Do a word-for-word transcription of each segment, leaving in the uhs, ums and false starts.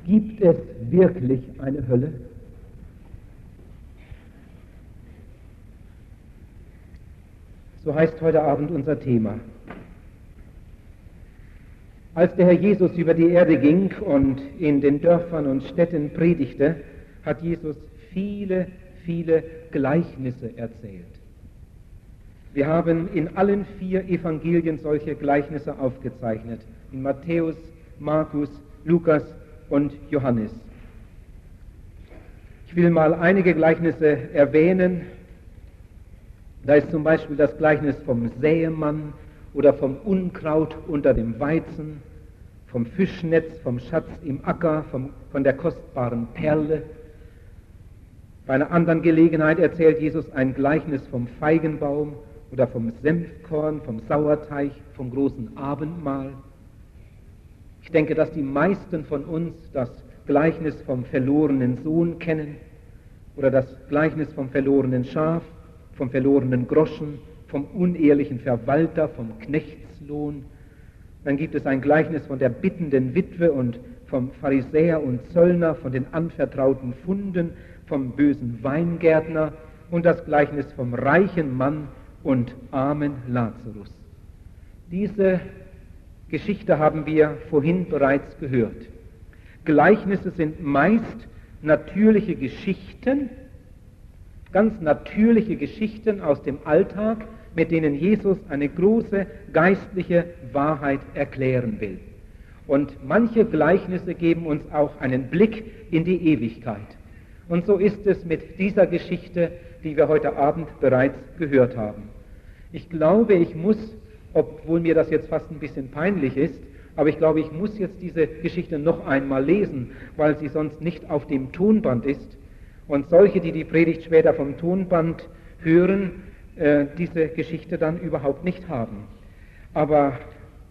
Gibt es wirklich eine Hölle? So heißt heute Abend unser Thema. Als der Herr Jesus über die Erde ging und in den Dörfern und Städten predigte, hat Jesus viele, viele Gleichnisse erzählt. Wir haben in allen vier Evangelien solche Gleichnisse aufgezeichnet, in Matthäus, Markus, Lukas und Johannes. Ich will mal einige Gleichnisse erwähnen. Da ist zum Beispiel das Gleichnis vom Säemann oder vom Unkraut unter dem Weizen, vom Fischnetz, vom Schatz im Acker, vom, von der kostbaren Perle. Bei einer anderen Gelegenheit erzählt Jesus ein Gleichnis vom Feigenbaum oder vom Senfkorn, vom Sauerteig, vom großen Abendmahl. Ich denke, dass die meisten von uns das Gleichnis vom verlorenen Sohn kennen oder das Gleichnis vom verlorenen Schaf, vom verlorenen Groschen, vom unehrlichen Verwalter, vom Knechtslohn. Dann gibt es ein Gleichnis von der bittenden Witwe und vom Pharisäer und Zöllner, von den anvertrauten Funden, vom bösen Weingärtner und das Gleichnis vom reichen Mann und armen Lazarus. Diese Geschichte haben wir vorhin bereits gehört. Gleichnisse sind meist natürliche Geschichten, ganz natürliche Geschichten aus dem Alltag, mit denen Jesus eine große geistliche Wahrheit erklären will. Und manche Gleichnisse geben uns auch einen Blick in die Ewigkeit. Und so ist es mit dieser Geschichte, die wir heute Abend bereits gehört haben. Ich glaube, ich muss, obwohl mir das jetzt fast ein bisschen peinlich ist, aber ich glaube, ich muss jetzt diese Geschichte noch einmal lesen, weil sie sonst nicht auf dem Tonband ist. Und solche, die die Predigt später vom Tonband hören, äh, diese Geschichte dann überhaupt nicht haben. Aber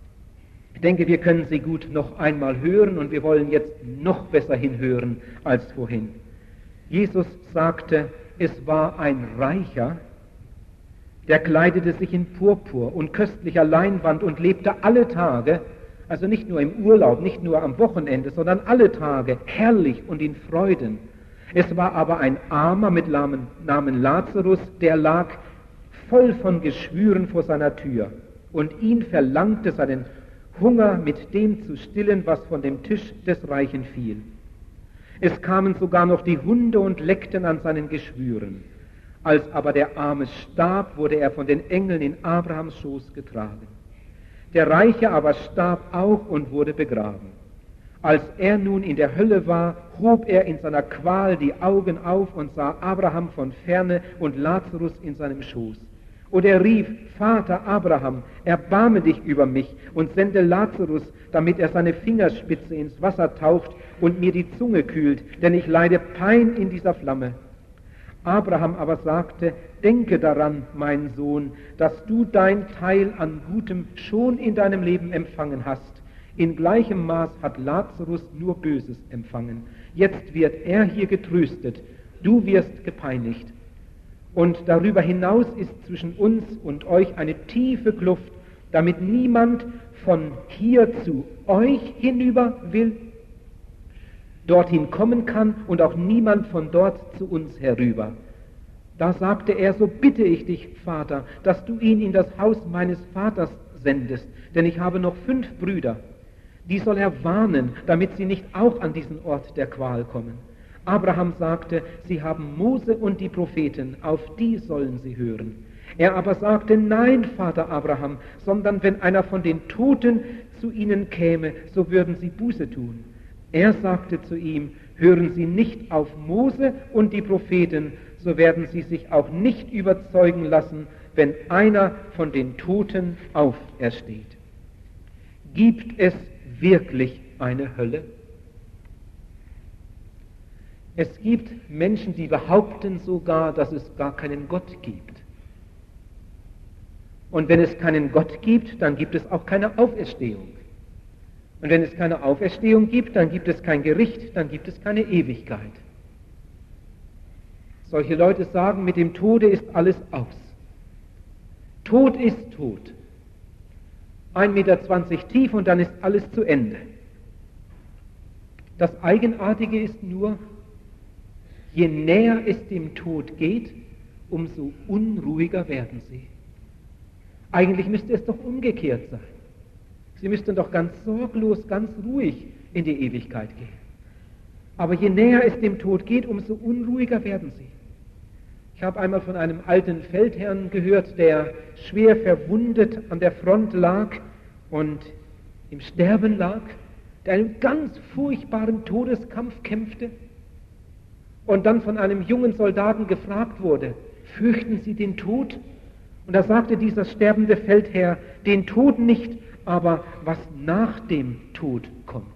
ich denke, wir können sie gut noch einmal hören und wir wollen jetzt noch besser hinhören als vorhin. Jesus sagte, es war ein Reicher, der kleidete sich in Purpur und köstlicher Leinwand und lebte alle Tage, also nicht nur im Urlaub, nicht nur am Wochenende, sondern alle Tage herrlich und in Freuden. Es war aber ein Armer mit Namen Lazarus, der lag voll von Geschwüren vor seiner Tür, und ihn verlangte seinen Hunger mit dem zu stillen, was von dem Tisch des Reichen fiel. Es kamen sogar noch die Hunde und leckten an seinen Geschwüren. Als aber der Arme starb, wurde er von den Engeln in Abrahams Schoß getragen. Der Reiche aber starb auch und wurde begraben. Als er nun in der Hölle war, hob er in seiner Qual die Augen auf und sah Abraham von ferne und Lazarus in seinem Schoß. Und er rief, Vater Abraham, erbarme dich über mich und sende Lazarus, damit er seine Fingerspitze ins Wasser taucht und mir die Zunge kühlt, denn ich leide Pein in dieser Flamme. Abraham aber sagte, denke daran, mein Sohn, dass du dein Teil an Gutem schon in deinem Leben empfangen hast. In gleichem Maß hat Lazarus nur Böses empfangen. Jetzt wird er hier getröstet, du wirst gepeinigt. Und darüber hinaus ist zwischen uns und euch eine tiefe Kluft, damit niemand von hier zu euch hinüber will, dorthin kommen kann und auch niemand von dort zu uns herüber. Da sagte er, so bitte ich dich, Vater, dass du ihn in das Haus meines Vaters sendest, denn ich habe noch fünf Brüder. Die soll er warnen, damit sie nicht auch an diesen Ort der Qual kommen. Abraham sagte, sie haben Mose und die Propheten, auf die sollen sie hören. Er aber sagte, nein, Vater Abraham, sondern wenn einer von den Toten zu ihnen käme, so würden sie Buße tun. Er sagte zu ihm, hören Sie nicht auf Mose und die Propheten, so werden Sie sich auch nicht überzeugen lassen, wenn einer von den Toten aufersteht. Gibt es wirklich eine Hölle? Es gibt Menschen, die behaupten sogar, dass es gar keinen Gott gibt. Und wenn es keinen Gott gibt, dann gibt es auch keine Auferstehung. Und wenn es keine Auferstehung gibt, dann gibt es kein Gericht, dann gibt es keine Ewigkeit. Solche Leute sagen, mit dem Tode ist alles aus. Tod ist tot. ein Meter zwanzig tief und dann ist alles zu Ende. Das Eigenartige ist nur, je näher es dem Tod geht, umso unruhiger werden sie. Eigentlich müsste es doch umgekehrt sein. Sie müssten doch ganz sorglos, ganz ruhig in die Ewigkeit gehen. Aber je näher es dem Tod geht, umso unruhiger werden sie. Ich habe einmal von einem alten Feldherrn gehört, der schwer verwundet an der Front lag und im Sterben lag, der einen ganz furchtbaren Todeskampf kämpfte und dann von einem jungen Soldaten gefragt wurde, fürchten Sie den Tod? Und da sagte dieser sterbende Feldherr, den Tod nicht, aber was nach dem Tod kommt.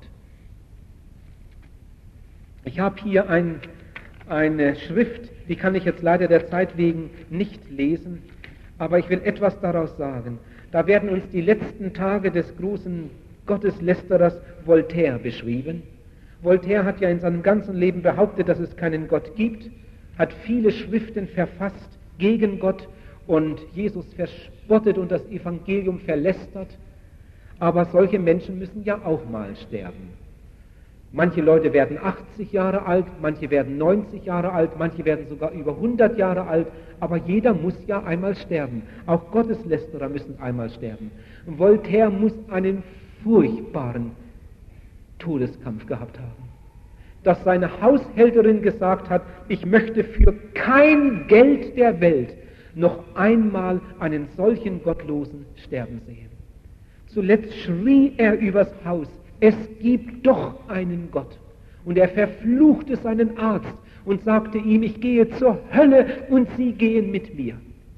Ich habe hier ein, eine Schrift, die kann ich jetzt leider der Zeit wegen nicht lesen, aber ich will etwas daraus sagen. Da werden uns die letzten Tage des großen Gotteslästerers Voltaire beschrieben. Voltaire hat ja in seinem ganzen Leben behauptet, dass es keinen Gott gibt, hat viele Schriften verfasst gegen Gott und Jesus verspottet und das Evangelium verlästert. Aber solche Menschen müssen ja auch mal sterben. Manche Leute werden achtzig Jahre alt, manche werden neunzig Jahre alt, manche werden sogar über hundert Jahre alt, aber jeder muss ja einmal sterben. Auch Gotteslästerer müssen einmal sterben. Und Voltaire muss einen furchtbaren Todeskampf gehabt haben. Dass seine Haushälterin gesagt hat, ich möchte für kein Geld der Welt noch einmal einen solchen Gottlosen sterben sehen. Zuletzt schrie er übers Haus, es gibt doch einen Gott. Und er verfluchte seinen Arzt und sagte ihm, ich gehe zur Hölle und Sie gehen mit mir.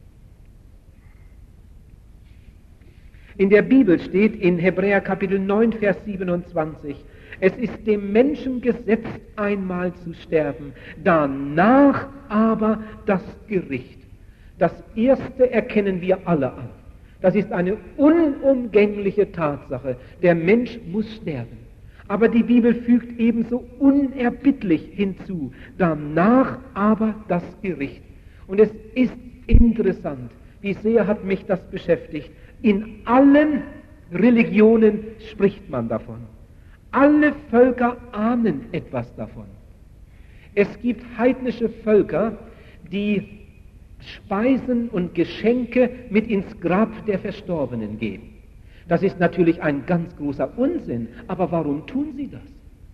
In der Bibel steht in Hebräer Kapitel neun, Vers siebenundzwanzig, es ist dem Menschen gesetzt, einmal zu sterben, danach aber das Gericht. Das Erste erkennen wir alle an. Das ist eine unumgängliche Tatsache. Der Mensch muss sterben. Aber die Bibel fügt ebenso unerbittlich hinzu, danach aber das Gericht. Und es ist interessant, wie sehr hat mich das beschäftigt. In allen Religionen spricht man davon. Alle Völker ahnen etwas davon. Es gibt heidnische Völker, die Speisen und Geschenke mit ins Grab der Verstorbenen geben. Das ist natürlich ein ganz großer Unsinn, aber warum tun sie das?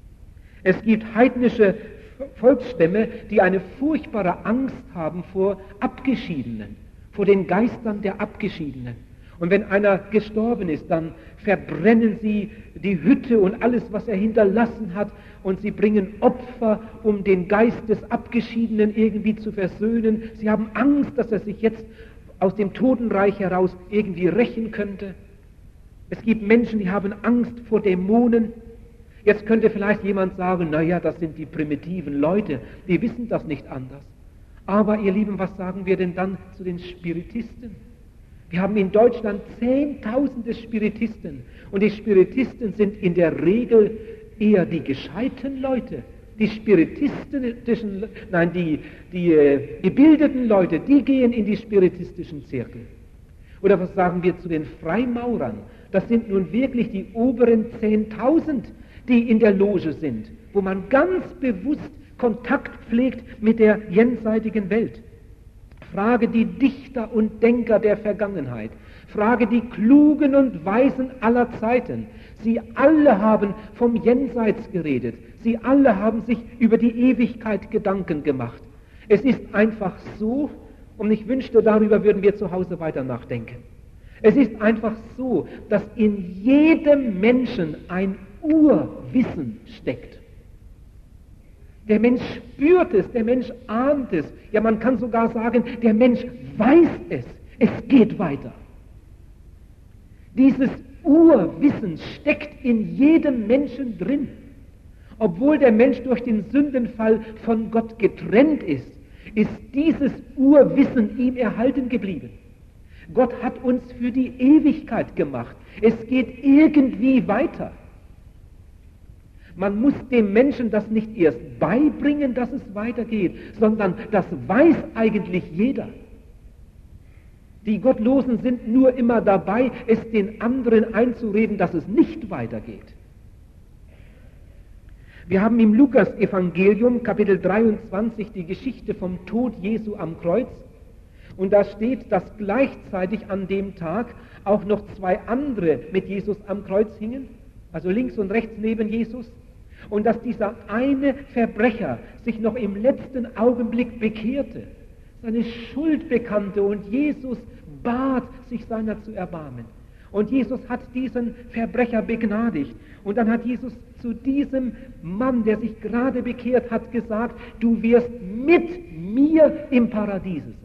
Es gibt heidnische Volksstämme, die eine furchtbare Angst haben vor Abgeschiedenen, vor den Geistern der Abgeschiedenen. Und wenn einer gestorben ist, dann verbrennen sie die Hütte und alles, was er hinterlassen hat, und sie bringen Opfer, um den Geist des Abgeschiedenen irgendwie zu versöhnen. Sie haben Angst, dass er sich jetzt aus dem Totenreich heraus irgendwie rächen könnte. Es gibt Menschen, die haben Angst vor Dämonen. Jetzt könnte vielleicht jemand sagen, naja, das sind die primitiven Leute, die wissen das nicht anders. Aber ihr Lieben, was sagen wir denn dann zu den Spiritisten? Wir haben in Deutschland Zehntausende Spiritisten und die Spiritisten sind in der Regel eher die gescheiten Leute. Die spiritistischen, nein, die, die äh, gebildeten Leute, die gehen in die spiritistischen Zirkel. Oder was sagen wir zu den Freimaurern? Das sind nun wirklich die oberen Zehntausend, die in der Loge sind, wo man ganz bewusst Kontakt pflegt mit der jenseitigen Welt. Frage die Dichter und Denker der Vergangenheit. Frage die Klugen und Weisen aller Zeiten. Sie alle haben vom Jenseits geredet. Sie alle haben sich über die Ewigkeit Gedanken gemacht. Es ist einfach so, und ich wünschte, darüber würden wir zu Hause weiter nachdenken. Es ist einfach so, dass in jedem Menschen ein Urwissen steckt. Der Mensch spürt es, der Mensch ahnt es. Ja, man kann sogar sagen, der Mensch weiß es. Es geht weiter. Dieses Urwissen steckt in jedem Menschen drin. Obwohl der Mensch durch den Sündenfall von Gott getrennt ist, ist dieses Urwissen ihm erhalten geblieben. Gott hat uns für die Ewigkeit gemacht. Es geht irgendwie weiter. Man muss dem Menschen das nicht erst beibringen, dass es weitergeht, sondern das weiß eigentlich jeder. Die Gottlosen sind nur immer dabei, es den anderen einzureden, dass es nicht weitergeht. Wir haben im Lukas-Evangelium, Kapitel dreiundzwanzig, die Geschichte vom Tod Jesu am Kreuz. Und da steht, dass gleichzeitig an dem Tag auch noch zwei andere mit Jesus am Kreuz hingen, also links und rechts neben Jesus. Und dass dieser eine Verbrecher sich noch im letzten Augenblick bekehrte, seine Schuld bekannte und Jesus bat, sich seiner zu erbarmen. Und Jesus hat diesen Verbrecher begnadigt. Und dann hat Jesus zu diesem Mann, der sich gerade bekehrt hat, gesagt, du wirst mit mir im Paradiese sein.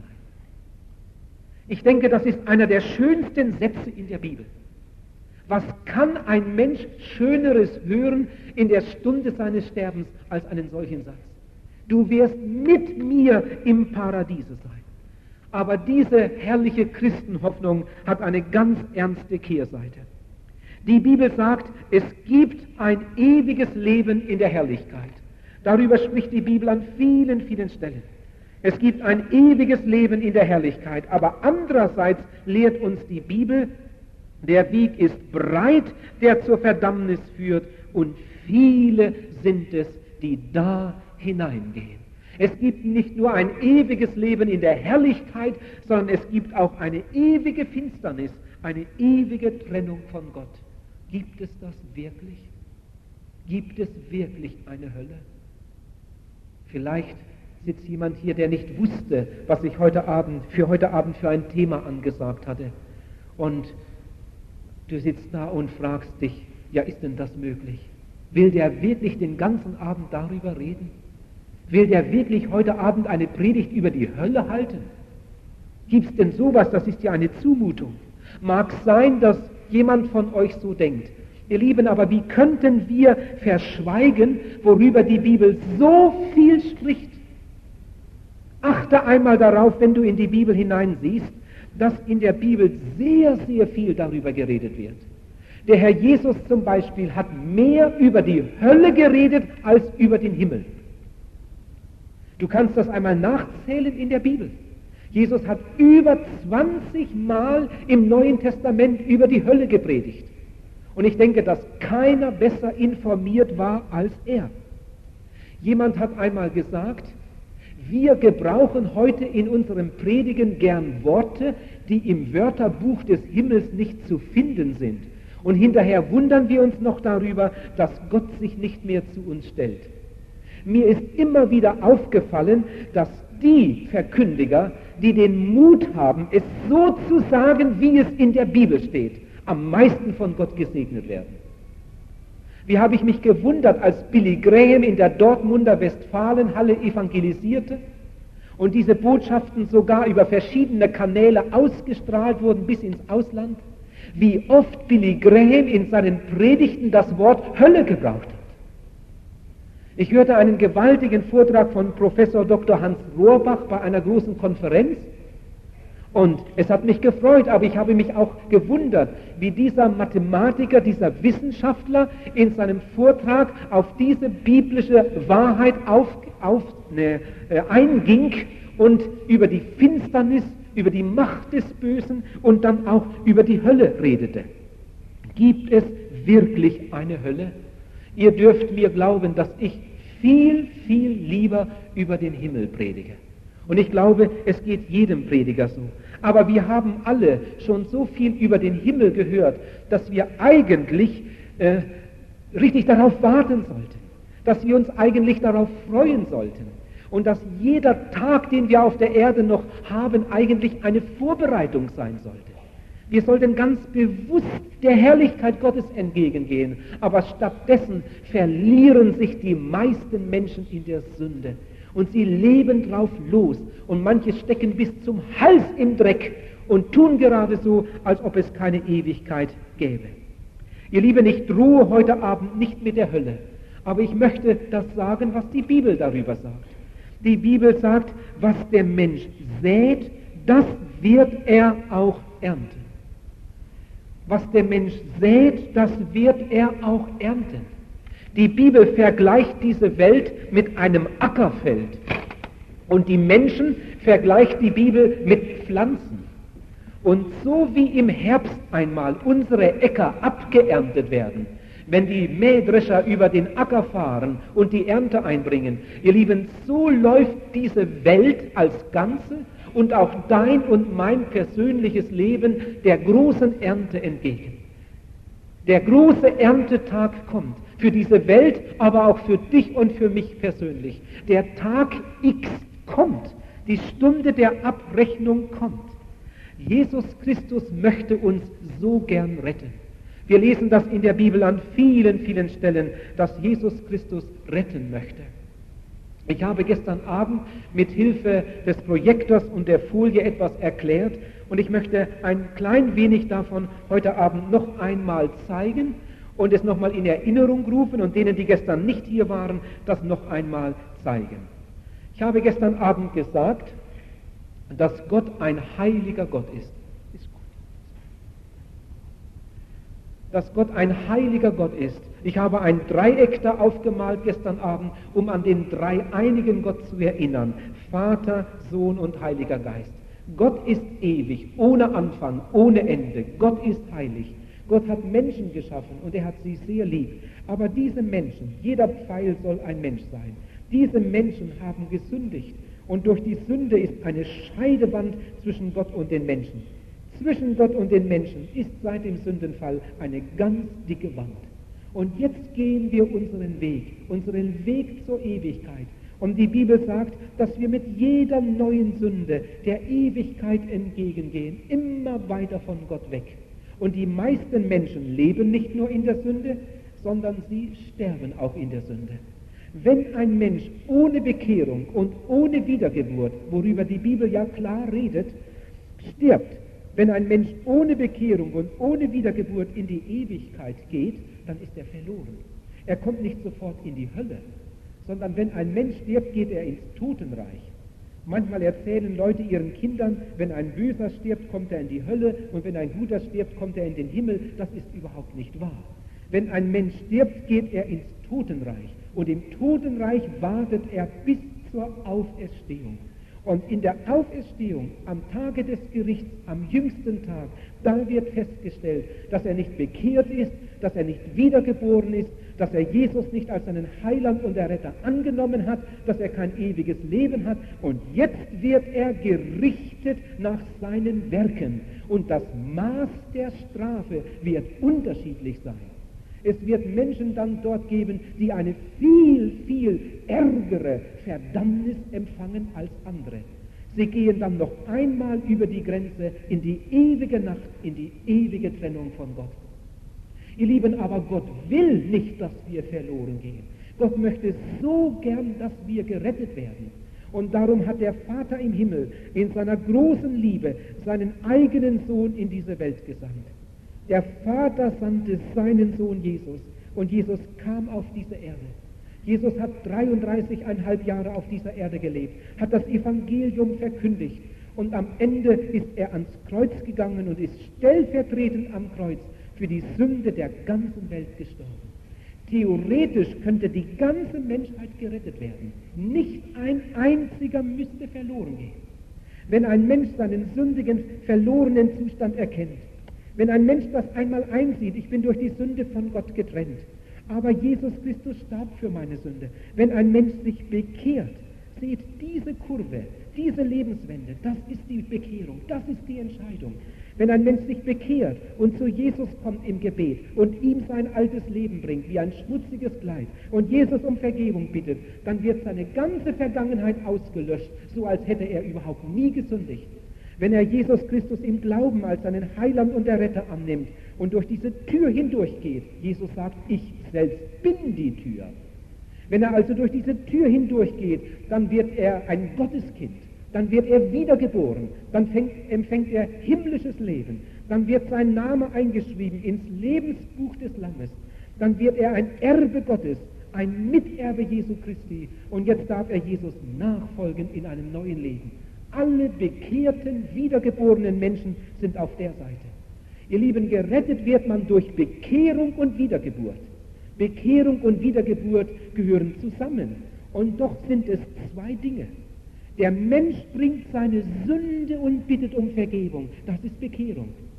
Ich denke, das ist einer der schönsten Sätze in der Bibel. Was kann ein Mensch Schöneres hören in der Stunde seines Sterbens als einen solchen Satz? Du wirst mit mir im Paradiese sein. Aber diese herrliche Christenhoffnung hat eine ganz ernste Kehrseite. Die Bibel sagt, es gibt ein ewiges Leben in der Herrlichkeit. Darüber spricht die Bibel an vielen, vielen Stellen. Es gibt ein ewiges Leben in der Herrlichkeit. Aber andererseits lehrt uns die Bibel, der Weg ist breit, der zur Verdammnis führt, und viele sind es, die da hineingehen. Es gibt nicht nur ein ewiges Leben in der Herrlichkeit, sondern es gibt auch eine ewige Finsternis, eine ewige Trennung von Gott. Gibt es das wirklich? Gibt es wirklich eine Hölle? Vielleicht sitzt jemand hier, der nicht wusste, was ich heute Abend für heute Abend für ein Thema angesagt hatte. Und du sitzt da und fragst dich, ja, ist denn das möglich? Will der wirklich den ganzen Abend darüber reden? Will der wirklich heute Abend eine Predigt über die Hölle halten? Gibt es denn sowas? Das ist ja eine Zumutung. Mag sein, dass jemand von euch so denkt. Ihr Lieben, aber wie könnten wir verschweigen, worüber die Bibel so viel spricht? Achte einmal darauf, wenn du in die Bibel hineinsiehst, dass in der Bibel sehr, sehr viel darüber geredet wird. Der Herr Jesus zum Beispiel hat mehr über die Hölle geredet als über den Himmel. Du kannst das einmal nachzählen in der Bibel. Jesus hat über zwanzig Mal im Neuen Testament über die Hölle gepredigt. Und ich denke, dass keiner besser informiert war als er. Jemand hat einmal gesagt, wir gebrauchen heute in unserem Predigen gern Worte, die im Wörterbuch des Himmels nicht zu finden sind. Und hinterher wundern wir uns noch darüber, dass Gott sich nicht mehr zu uns stellt. Mir ist immer wieder aufgefallen, dass die Verkündiger, die den Mut haben, es so zu sagen, wie es in der Bibel steht, am meisten von Gott gesegnet werden. Wie habe ich mich gewundert, als Billy Graham in der Dortmunder Westfalenhalle evangelisierte und diese Botschaften sogar über verschiedene Kanäle ausgestrahlt wurden bis ins Ausland, wie oft Billy Graham in seinen Predigten das Wort Hölle gebraucht hat. Ich hörte einen gewaltigen Vortrag von Professor Doktor Hans Rohrbach bei einer großen Konferenz und es hat mich gefreut, aber ich habe mich auch gewundert, wie dieser Mathematiker, dieser Wissenschaftler in seinem Vortrag auf diese biblische Wahrheit auf, auf, ne, äh, einging und über die Finsternis, über die Macht des Bösen und dann auch über die Hölle redete. Gibt es wirklich eine Hölle? Ihr dürft mir glauben, dass ich viel, viel lieber über den Himmel predige. Und ich glaube, es geht jedem Prediger so. Aber wir haben alle schon so viel über den Himmel gehört, dass wir eigentlich äh, richtig darauf warten sollten, dass wir uns eigentlich darauf freuen sollten und dass jeder Tag, den wir auf der Erde noch haben, eigentlich eine Vorbereitung sein sollte. Wir sollten ganz bewusst der Herrlichkeit Gottes entgegengehen, aber stattdessen verlieren sich die meisten Menschen in der Sünde und sie leben drauf los und manche stecken bis zum Hals im Dreck und tun gerade so, als ob es keine Ewigkeit gäbe. Ihr Lieben, ich drohe heute Abend nicht mit der Hölle, aber ich möchte das sagen, was die Bibel darüber sagt. Die Bibel sagt, was der Mensch sät, das wird er auch ernten. Was der Mensch sät, das wird er auch ernten. Die Bibel vergleicht diese Welt mit einem Ackerfeld. Und die Menschen vergleicht die Bibel mit Pflanzen. Und so wie im Herbst einmal unsere Äcker abgeerntet werden, wenn die Mähdrescher über den Acker fahren und die Ernte einbringen. Ihr Lieben, so läuft diese Welt als Ganze und auch dein und mein persönliches Leben der großen Ernte entgegen. Der große Erntetag kommt für diese Welt, aber auch für dich und für mich persönlich. Der Tag X kommt, die Stunde der Abrechnung kommt. Jesus Christus möchte uns so gern retten. Wir lesen das in der Bibel an vielen, vielen Stellen, dass Jesus Christus retten möchte. Ich habe gestern Abend mit Hilfe des Projektors und der Folie etwas erklärt und ich möchte ein klein wenig davon heute Abend noch einmal zeigen und es nochmal in Erinnerung rufen und denen, die gestern nicht hier waren, das noch einmal zeigen. Ich habe gestern Abend gesagt, dass Gott ein heiliger Gott ist. Ist gut. Dass Gott ein heiliger Gott ist. Ich habe ein Dreieck da aufgemalt gestern Abend, um an den dreieinigen Gott zu erinnern. Vater, Sohn und Heiliger Geist. Gott ist ewig, ohne Anfang, ohne Ende. Gott ist heilig. Gott hat Menschen geschaffen und er hat sie sehr lieb. Aber diese Menschen, jeder Pfeil soll ein Mensch sein. Diese Menschen haben gesündigt. Und durch die Sünde ist eine Scheidewand zwischen Gott und den Menschen. Zwischen Gott und den Menschen ist seit dem Sündenfall eine ganz dicke Wand. Und jetzt gehen wir unseren Weg, unseren Weg zur Ewigkeit. Und die Bibel sagt, dass wir mit jeder neuen Sünde der Ewigkeit entgegengehen, immer weiter von Gott weg. Und die meisten Menschen leben nicht nur in der Sünde, sondern sie sterben auch in der Sünde. Wenn ein Mensch ohne Bekehrung und ohne Wiedergeburt, worüber die Bibel ja klar redet, stirbt, wenn ein Mensch ohne Bekehrung und ohne Wiedergeburt in die Ewigkeit geht, dann ist er verloren. Er kommt nicht sofort in die Hölle, sondern wenn ein Mensch stirbt, geht er ins Totenreich. Manchmal erzählen Leute ihren Kindern, wenn ein Böser stirbt, kommt er in die Hölle und wenn ein Guter stirbt, kommt er in den Himmel. Das ist überhaupt nicht wahr. Wenn ein Mensch stirbt, geht er ins Totenreich. Und im Totenreich wartet er bis zur Auferstehung. Und in der Auferstehung, am Tage des Gerichts, am jüngsten Tag, da wird festgestellt, dass er nicht bekehrt ist, dass er nicht wiedergeboren ist, dass er Jesus nicht als seinen Heiland und Erretter angenommen hat, dass er kein ewiges Leben hat. Und jetzt wird er gerichtet nach seinen Werken. Und das Maß der Strafe wird unterschiedlich sein. Es wird Menschen dann dort geben, die eine viel, viel ärgere Verdammnis empfangen als andere. Sie gehen dann noch einmal über die Grenze in die ewige Nacht, in die ewige Trennung von Gott. Ihr Lieben, aber Gott will nicht, dass wir verloren gehen. Gott möchte so gern, dass wir gerettet werden. Und darum hat der Vater im Himmel in seiner großen Liebe seinen eigenen Sohn in diese Welt gesandt. Der Vater sandte seinen Sohn Jesus und Jesus kam auf diese Erde. Jesus hat dreiunddreißigeinhalb Jahre auf dieser Erde gelebt, hat das Evangelium verkündigt und am Ende ist er ans Kreuz gegangen und ist stellvertretend am Kreuz für die Sünde der ganzen Welt gestorben. Theoretisch könnte die ganze Menschheit gerettet werden. Nicht ein einziger müsste verloren gehen. Wenn ein Mensch seinen sündigen, verlorenen Zustand erkennt, wenn ein Mensch das einmal einsieht, ich bin durch die Sünde von Gott getrennt, aber Jesus Christus starb für meine Sünde. Wenn ein Mensch sich bekehrt, seht diese Kurve, diese Lebenswende, das ist die Bekehrung, das ist die Entscheidung. Wenn ein Mensch sich bekehrt und zu Jesus kommt im Gebet und ihm sein altes Leben bringt, wie ein schmutziges Kleid, und Jesus um Vergebung bittet, dann wird seine ganze Vergangenheit ausgelöscht, so als hätte er überhaupt nie gesündigt. Wenn er Jesus Christus im Glauben als seinen Heiland und Erretter annimmt und durch diese Tür hindurchgeht, Jesus sagt, ich selbst bin die Tür. Wenn er also durch diese Tür hindurchgeht, dann wird er ein Gotteskind, dann wird er wiedergeboren, dann fängt, empfängt er himmlisches Leben, dann wird sein Name eingeschrieben ins Lebensbuch des Lammes, dann wird er ein Erbe Gottes, ein Miterbe Jesu Christi und jetzt darf er Jesus nachfolgen in einem neuen Leben. Alle bekehrten, wiedergeborenen Menschen sind auf der Seite. Ihr Lieben, gerettet wird man durch Bekehrung und Wiedergeburt. Bekehrung und Wiedergeburt gehören zusammen. Und doch sind es zwei Dinge. Der Mensch bringt seine Sünde und bittet um Vergebung. Das ist Bekehrung.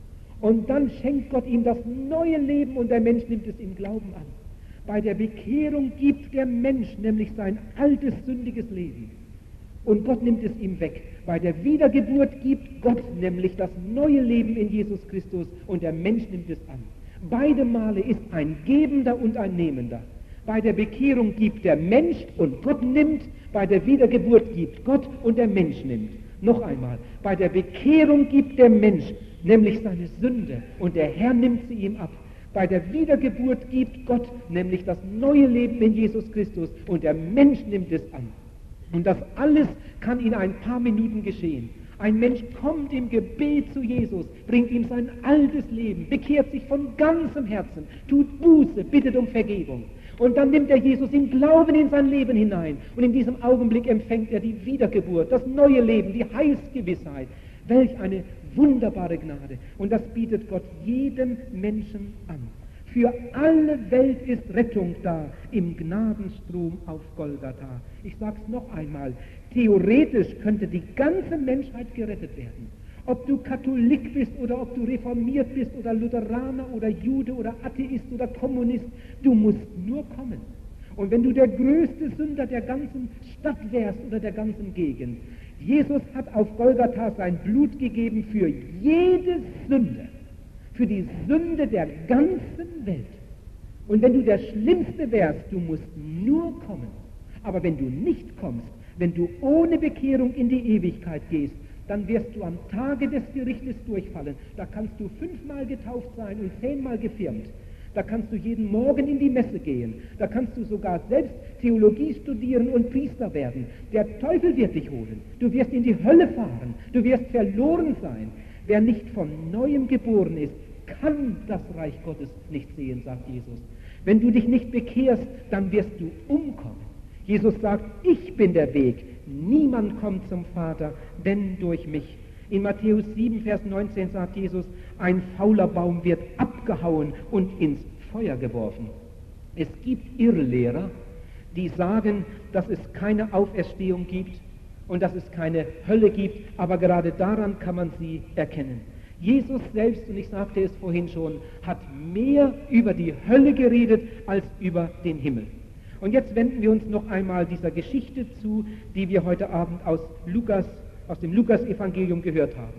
Und dann schenkt Gott ihm das neue Leben und der Mensch nimmt es im Glauben an. Bei der Bekehrung gibt der Mensch nämlich sein altes, sündiges Leben. Und Gott nimmt es ihm weg. Bei der Wiedergeburt gibt Gott nämlich das neue Leben in Jesus Christus und der Mensch nimmt es an. Beide Male ist ein Gebender und ein Nehmender. Bei der Bekehrung gibt der Mensch und Gott nimmt, bei der Wiedergeburt gibt Gott und der Mensch nimmt. Noch einmal, bei der Bekehrung gibt der Mensch nämlich seine Sünde und der Herr nimmt sie ihm ab. Bei der Wiedergeburt gibt Gott nämlich das neue Leben in Jesus Christus und der Mensch nimmt es an. Und das alles kann in ein paar Minuten geschehen. Ein Mensch kommt im Gebet zu Jesus, bringt ihm sein altes Leben, bekehrt sich von ganzem Herzen, tut Buße, bittet um Vergebung. Und dann nimmt er Jesus im Glauben in sein Leben hinein. Und in diesem Augenblick empfängt er die Wiedergeburt, das neue Leben, die Heilsgewissheit. Welch eine wunderbare Gnade. Und das bietet Gott jedem Menschen an. Für alle Welt ist Rettung da im Gnadenstrom auf Golgatha. Ich sage es noch einmal, theoretisch könnte die ganze Menschheit gerettet werden. Ob du Katholik bist oder ob du reformiert bist oder Lutheraner oder Jude oder Atheist oder Kommunist, du musst nur kommen. Und wenn du der größte Sünder der ganzen Stadt wärst oder der ganzen Gegend, Jesus hat auf Golgatha sein Blut gegeben für jede Sünde, für die Sünde der ganzen Welt. Und wenn du der Schlimmste wärst, du musst nur kommen. Aber wenn du nicht kommst, wenn du ohne Bekehrung in die Ewigkeit gehst, dann wirst du am Tage des Gerichtes durchfallen. Da kannst du fünfmal getauft sein und zehnmal gefirmt. Da kannst du jeden Morgen in die Messe gehen. Da kannst du sogar selbst Theologie studieren und Priester werden. Der Teufel wird dich holen. Du wirst in die Hölle fahren. Du wirst verloren sein. Wer nicht von Neuem geboren ist, kann das Reich Gottes nicht sehen, sagt Jesus. Wenn du dich nicht bekehrst, dann wirst du umkommen. Jesus sagt, ich bin der Weg. Niemand kommt zum Vater, denn durch mich. In Matthäus sieben, Vers neunzehn sagt Jesus, ein fauler Baum wird abgehauen und ins Feuer geworfen. Es gibt Irrlehrer, die sagen, dass es keine Auferstehung gibt und dass es keine Hölle gibt, aber gerade daran kann man sie erkennen. Jesus selbst, und ich sagte es vorhin schon, hat mehr über die Hölle geredet als über den Himmel. Und jetzt wenden wir uns noch einmal dieser Geschichte zu, die wir heute Abend aus Lukas, aus dem Lukas-Evangelium gehört haben.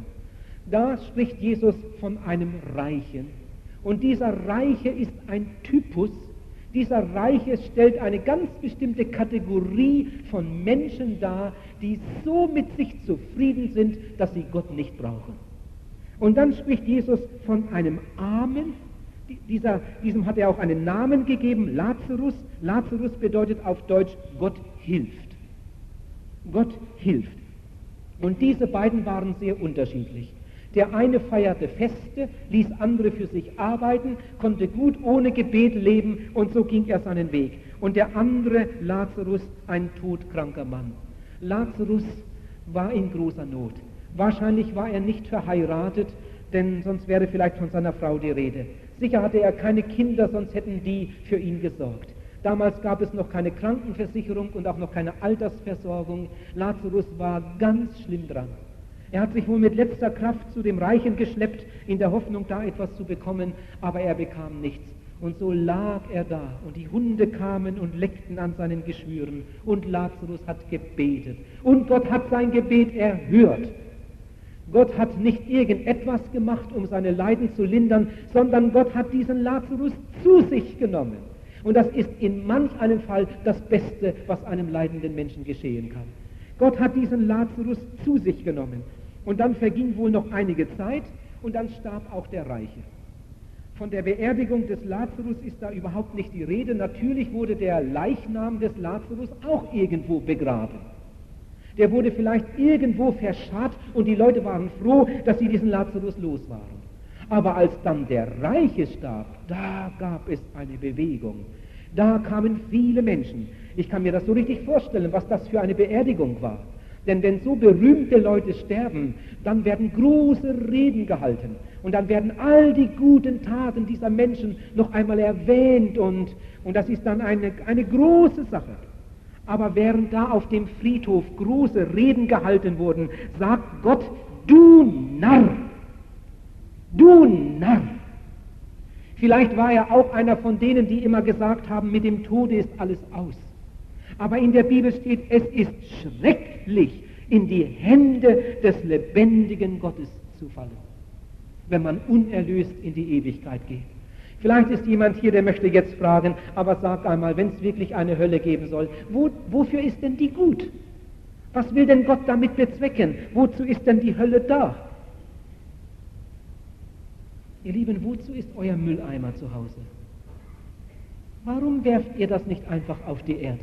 Da spricht Jesus von einem Reichen. Und dieser Reiche ist ein Typus. Dieser Reiche stellt eine ganz bestimmte Kategorie von Menschen dar, die so mit sich zufrieden sind, dass sie Gott nicht brauchen. Und dann spricht Jesus von einem Armen. Dieser, diesem hat er auch einen Namen gegeben, Lazarus. Lazarus bedeutet auf Deutsch, Gott hilft. Gott hilft. Und diese beiden waren sehr unterschiedlich. Der eine feierte Feste, ließ andere für sich arbeiten, konnte gut ohne Gebet leben und so ging er seinen Weg. Und der andere, Lazarus, ein todkranker Mann. Lazarus war in großer Not. Wahrscheinlich war er nicht verheiratet, denn sonst wäre vielleicht von seiner Frau die Rede. Sicher hatte er keine Kinder, sonst hätten die für ihn gesorgt. Damals gab es noch keine Krankenversicherung und auch noch keine Altersversorgung. Lazarus war ganz schlimm dran. Er hat sich wohl mit letzter Kraft zu dem Reichen geschleppt, in der Hoffnung, da etwas zu bekommen, aber er bekam nichts. Und so lag er da und die Hunde kamen und leckten an seinen Geschwüren und Lazarus hat gebetet. Und Gott hat sein Gebet erhört. Gott hat nicht irgendetwas gemacht, um seine Leiden zu lindern, sondern Gott hat diesen Lazarus zu sich genommen. Und das ist in manch einem Fall das Beste, was einem leidenden Menschen geschehen kann. Gott hat diesen Lazarus zu sich genommen. Und dann verging wohl noch einige Zeit und dann starb auch der Reiche. Von der Beerdigung des Lazarus ist da überhaupt nicht die Rede. Natürlich wurde der Leichnam des Lazarus auch irgendwo begraben. Der wurde vielleicht irgendwo verscharrt und die Leute waren froh, dass sie diesen Lazarus los waren. Aber als dann der Reiche starb, da gab es eine Bewegung. Da kamen viele Menschen. Ich kann mir das so richtig vorstellen, was das für eine Beerdigung war. Denn wenn so berühmte Leute sterben, dann werden große Reden gehalten. Und dann werden all die guten Taten dieser Menschen noch einmal erwähnt. Und, und das ist dann eine, eine große Sache. Aber während da auf dem Friedhof große Reden gehalten wurden, sagt Gott, du Narr, Du Narr! Vielleicht war er auch einer von denen, die immer gesagt haben, mit dem Tode ist alles aus. Aber in der Bibel steht, es ist schrecklich, in die Hände des lebendigen Gottes zu fallen, wenn man unerlöst in die Ewigkeit geht. Vielleicht ist jemand hier, der möchte jetzt fragen, aber sag einmal, wenn es wirklich eine Hölle geben soll, wo, wofür ist denn die gut? Was will denn Gott damit bezwecken? Wozu ist denn die Hölle da? Ihr Lieben, wozu ist euer Mülleimer zu Hause? Warum werft ihr das nicht einfach auf die Erde?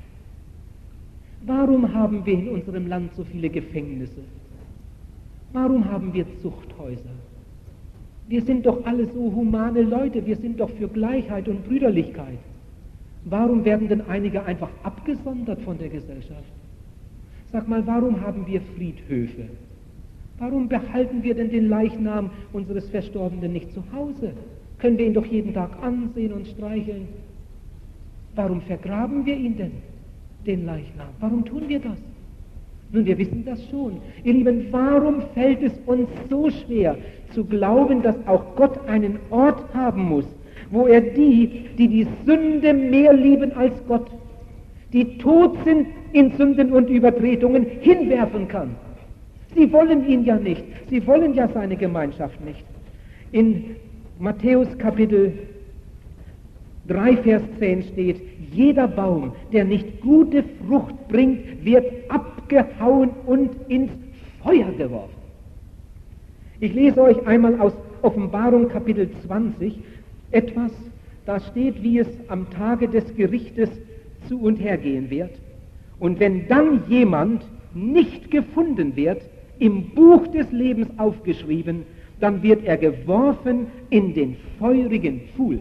Warum haben wir in unserem Land so viele Gefängnisse? Warum haben wir Zuchthäuser? Wir sind doch alle so humane Leute, wir sind doch für Gleichheit und Brüderlichkeit. Warum werden denn einige einfach abgesondert von der Gesellschaft? Sag mal, warum haben wir Friedhöfe? Warum behalten wir denn den Leichnam unseres Verstorbenen nicht zu Hause? Können wir ihn doch jeden Tag ansehen und streicheln? Warum vergraben wir ihn denn, den Leichnam? Warum tun wir das? Nun, wir wissen das schon. Ihr Lieben, warum fällt es uns so schwer zu glauben, dass auch Gott einen Ort haben muss, wo er die, die die Sünde mehr lieben als Gott, die tot sind in Sünden und Übertretungen, hinwerfen kann? Sie wollen ihn ja nicht. Sie wollen ja seine Gemeinschaft nicht. In Matthäus Kapitel drei, Vers zehn steht, jeder Baum, der nicht gute Frucht bringt, wird abgehauen und ins Feuer geworfen. Ich lese euch einmal aus Offenbarung Kapitel zwanzig etwas, da steht, wie es am Tage des Gerichtes zu und her gehen wird. Und wenn dann jemand nicht gefunden wird, im Buch des Lebens aufgeschrieben, dann wird er geworfen in den feurigen Pfuhl.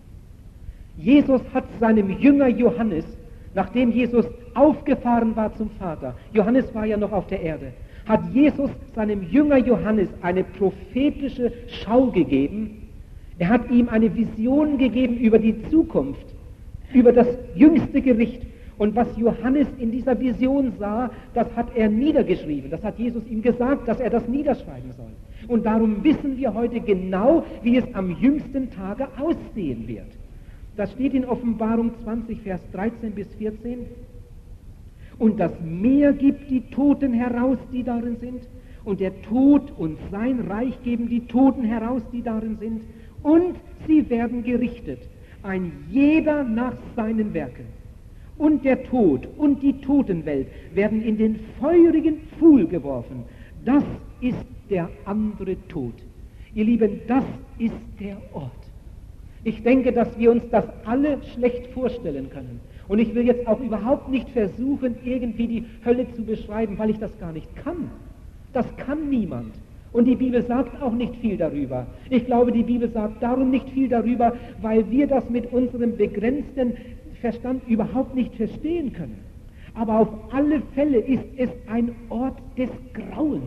Jesus hat seinem Jünger Johannes, nachdem Jesus aufgefahren war zum Vater, Johannes war ja noch auf der Erde, hat Jesus seinem Jünger Johannes eine prophetische Schau gegeben. Er hat ihm eine Vision gegeben über die Zukunft, über das jüngste Gericht. Und was Johannes in dieser Vision sah, das hat er niedergeschrieben. Das hat Jesus ihm gesagt, dass er das niederschreiben soll. Und darum wissen wir heute genau, wie es am jüngsten Tage aussehen wird. Das steht in Offenbarung zwanzig, Vers dreizehn bis vierzehn. Und das Meer gibt die Toten heraus, die darin sind. Und der Tod und sein Reich geben die Toten heraus, die darin sind. Und sie werden gerichtet, ein jeder nach seinen Werken. Und der Tod und die Totenwelt werden in den feurigen Pfuhl geworfen. Das ist der andere Tod. Ihr Lieben, das ist der Ort. Ich denke, dass wir uns das alle schlecht vorstellen können. Und ich will jetzt auch überhaupt nicht versuchen, irgendwie die Hölle zu beschreiben, weil ich das gar nicht kann. Das kann niemand. Und die Bibel sagt auch nicht viel darüber. Ich glaube, die Bibel sagt darum nicht viel darüber, weil wir das mit unserem begrenzten Verstand überhaupt nicht verstehen können. Aber auf alle Fälle ist es ein Ort des Grauens.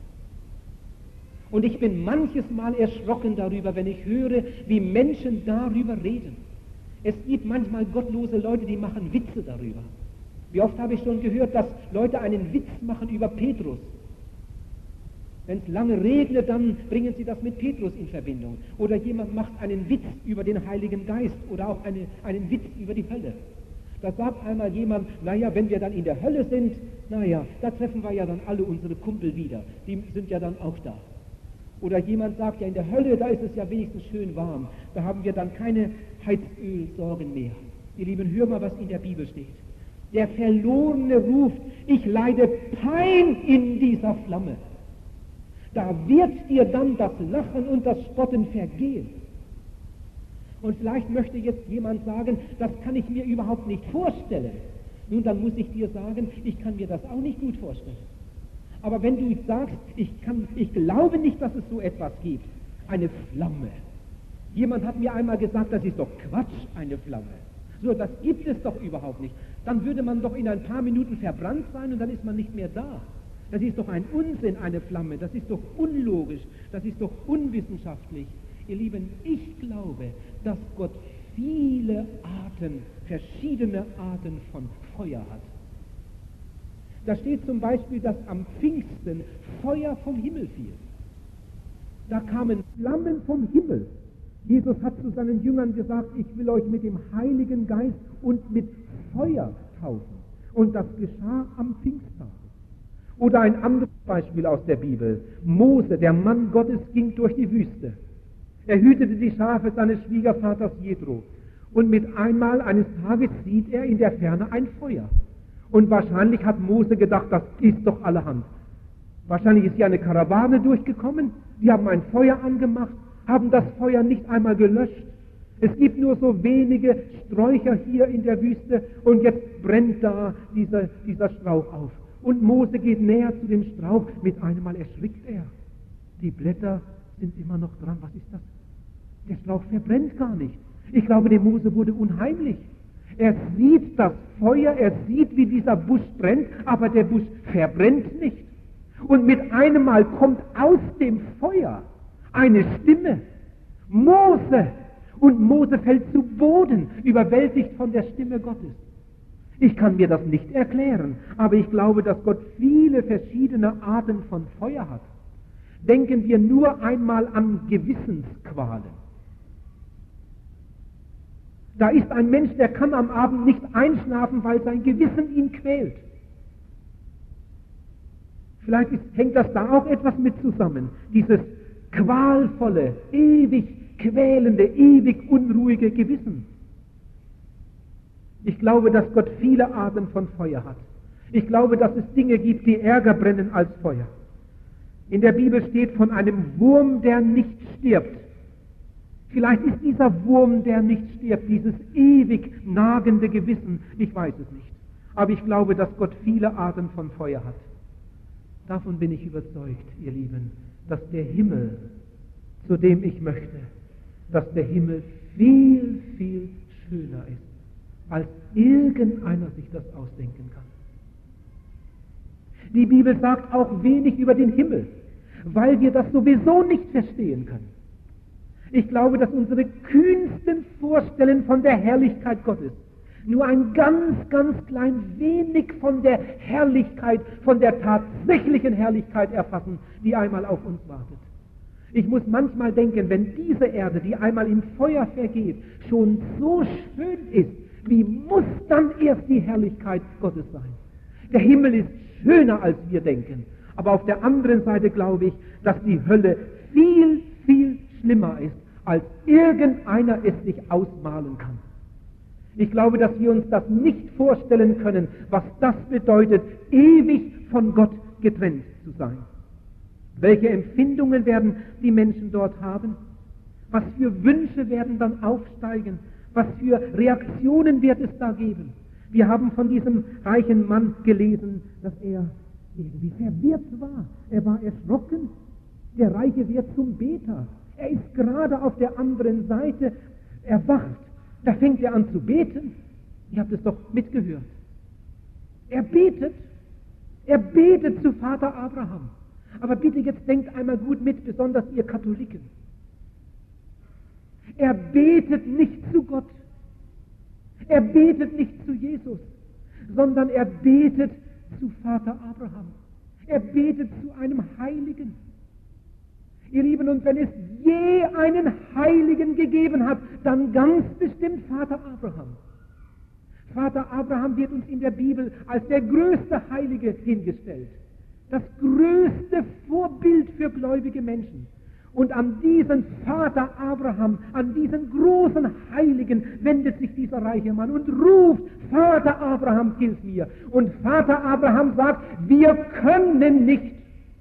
Und ich bin manches Mal erschrocken darüber, wenn ich höre, wie Menschen darüber reden. Es gibt manchmal gottlose Leute, die machen Witze darüber. Wie oft habe ich schon gehört, dass Leute einen Witz machen über Petrus. Wenn es lange regnet, dann bringen sie das mit Petrus in Verbindung. Oder jemand macht einen Witz über den Heiligen Geist oder auch eine, einen Witz über die Hölle. Da sagt einmal jemand, naja, wenn wir dann in der Hölle sind, naja, da treffen wir ja dann alle unsere Kumpel wieder. Die sind ja dann auch da. Oder jemand sagt, ja, in der Hölle, da ist es ja wenigstens schön warm. Da haben wir dann keine Heizölsorgen mehr. Ihr Lieben, hör mal, was in der Bibel steht. Der Verlorene ruft, ich leide Pein in dieser Flamme. Da wird dir dann das Lachen und das Spotten vergehen. Und vielleicht möchte jetzt jemand sagen, das kann ich mir überhaupt nicht vorstellen. Nun, dann muss ich dir sagen, ich kann mir das auch nicht gut vorstellen. Aber wenn du sagst, ich, kann, ich glaube nicht, dass es so etwas gibt, eine Flamme. Jemand hat mir einmal gesagt, das ist doch Quatsch, eine Flamme. So, das gibt es doch überhaupt nicht. Dann würde man doch in ein paar Minuten verbrannt sein und dann ist man nicht mehr da. Das ist doch ein Unsinn, eine Flamme. Das ist doch unlogisch. Das ist doch unwissenschaftlich. Ihr Lieben, ich glaube, dass Gott viele Arten, verschiedene Arten von Feuer hat. Da steht zum Beispiel, dass am Pfingsten Feuer vom Himmel fiel. Da kamen Flammen vom Himmel. Jesus hat zu seinen Jüngern gesagt, ich will euch mit dem Heiligen Geist und mit Feuer taufen. Und das geschah am Pfingsttag. Oder ein anderes Beispiel aus der Bibel. Mose, der Mann Gottes, ging durch die Wüste. Er hütete die Schafe seines Schwiegervaters Jethro. Und mit einmal eines Tages sieht er in der Ferne ein Feuer. Und wahrscheinlich hat Mose gedacht, das ist doch allerhand. Wahrscheinlich ist hier eine Karawane durchgekommen, die haben ein Feuer angemacht, haben das Feuer nicht einmal gelöscht. Es gibt nur so wenige Sträucher hier in der Wüste und jetzt brennt da dieser, dieser Strauch auf. Und Mose geht näher zu dem Strauch, mit einem Mal erschrickt er. Die Blätter sind immer noch dran. Was ist das? Der Strauch verbrennt gar nicht. Ich glaube, dem Mose wurde unheimlich. Er sieht das Feuer, er sieht, wie dieser Busch brennt, aber der Busch verbrennt nicht. Und mit einem Mal kommt aus dem Feuer eine Stimme. Mose! Und Mose fällt zu Boden, überwältigt von der Stimme Gottes. Ich kann mir das nicht erklären, aber ich glaube, dass Gott viele verschiedene Arten von Feuer hat. Denken wir nur einmal an Gewissensqualen. Da ist ein Mensch, der kann am Abend nicht einschlafen, weil sein Gewissen ihn quält. Vielleicht ist, hängt das da auch etwas mit zusammen. Dieses qualvolle, ewig quälende, ewig unruhige Gewissen. Ich glaube, dass Gott viele Arten von Feuer hat. Ich glaube, dass es Dinge gibt, die ärger brennen als Feuer. In der Bibel steht von einem Wurm, der nicht stirbt. Vielleicht ist dieser Wurm, der nicht stirbt, dieses ewig nagende Gewissen, ich weiß es nicht. Aber ich glaube, dass Gott viele Arten von Feuer hat. Davon bin ich überzeugt, ihr Lieben, dass der Himmel, zu dem ich möchte, dass der Himmel viel, viel schöner ist, als irgendeiner sich das ausdenken kann. Die Bibel sagt auch wenig über den Himmel, weil wir das sowieso nicht verstehen können. Ich glaube, dass unsere kühnsten Vorstellungen von der Herrlichkeit Gottes nur ein ganz, ganz klein wenig von der Herrlichkeit, von der tatsächlichen Herrlichkeit erfassen, die einmal auf uns wartet. Ich muss manchmal denken, wenn diese Erde, die einmal im Feuer vergeht, schon so schön ist, wie muss dann erst die Herrlichkeit Gottes sein? Der Himmel ist schöner, als wir denken. Aber auf der anderen Seite glaube ich, dass die Hölle viel, viel schlimmer ist, als irgendeiner es sich ausmalen kann. Ich glaube, dass wir uns das nicht vorstellen können, was das bedeutet, ewig von Gott getrennt zu sein. Welche Empfindungen werden die Menschen dort haben? Was für Wünsche werden dann aufsteigen? Was für Reaktionen wird es da geben? Wir haben von diesem reichen Mann gelesen, dass er irgendwie verwirrt war. Er war erschrocken. Der Reiche wird zum Beter. Er ist gerade auf der anderen Seite erwacht. Da fängt er an zu beten. Ihr habt es doch mitgehört. Er betet. Er betet zu Vater Abraham. Aber bitte jetzt denkt einmal gut mit, besonders ihr Katholiken. Er betet nicht zu Gott. Er betet nicht zu Jesus, sondern er betet zu Vater Abraham. Er betet zu einem Heiligen. Ihr Lieben, und wenn es je einen Heiligen gegeben hat, dann ganz bestimmt Vater Abraham. Vater Abraham wird uns in der Bibel als der größte Heilige hingestellt. Das größte Vorbild für gläubige Menschen. Und an diesen Vater Abraham, an diesen großen Heiligen wendet sich dieser reiche Mann und ruft, Vater Abraham, hilf mir. Und Vater Abraham sagt, wir können nicht.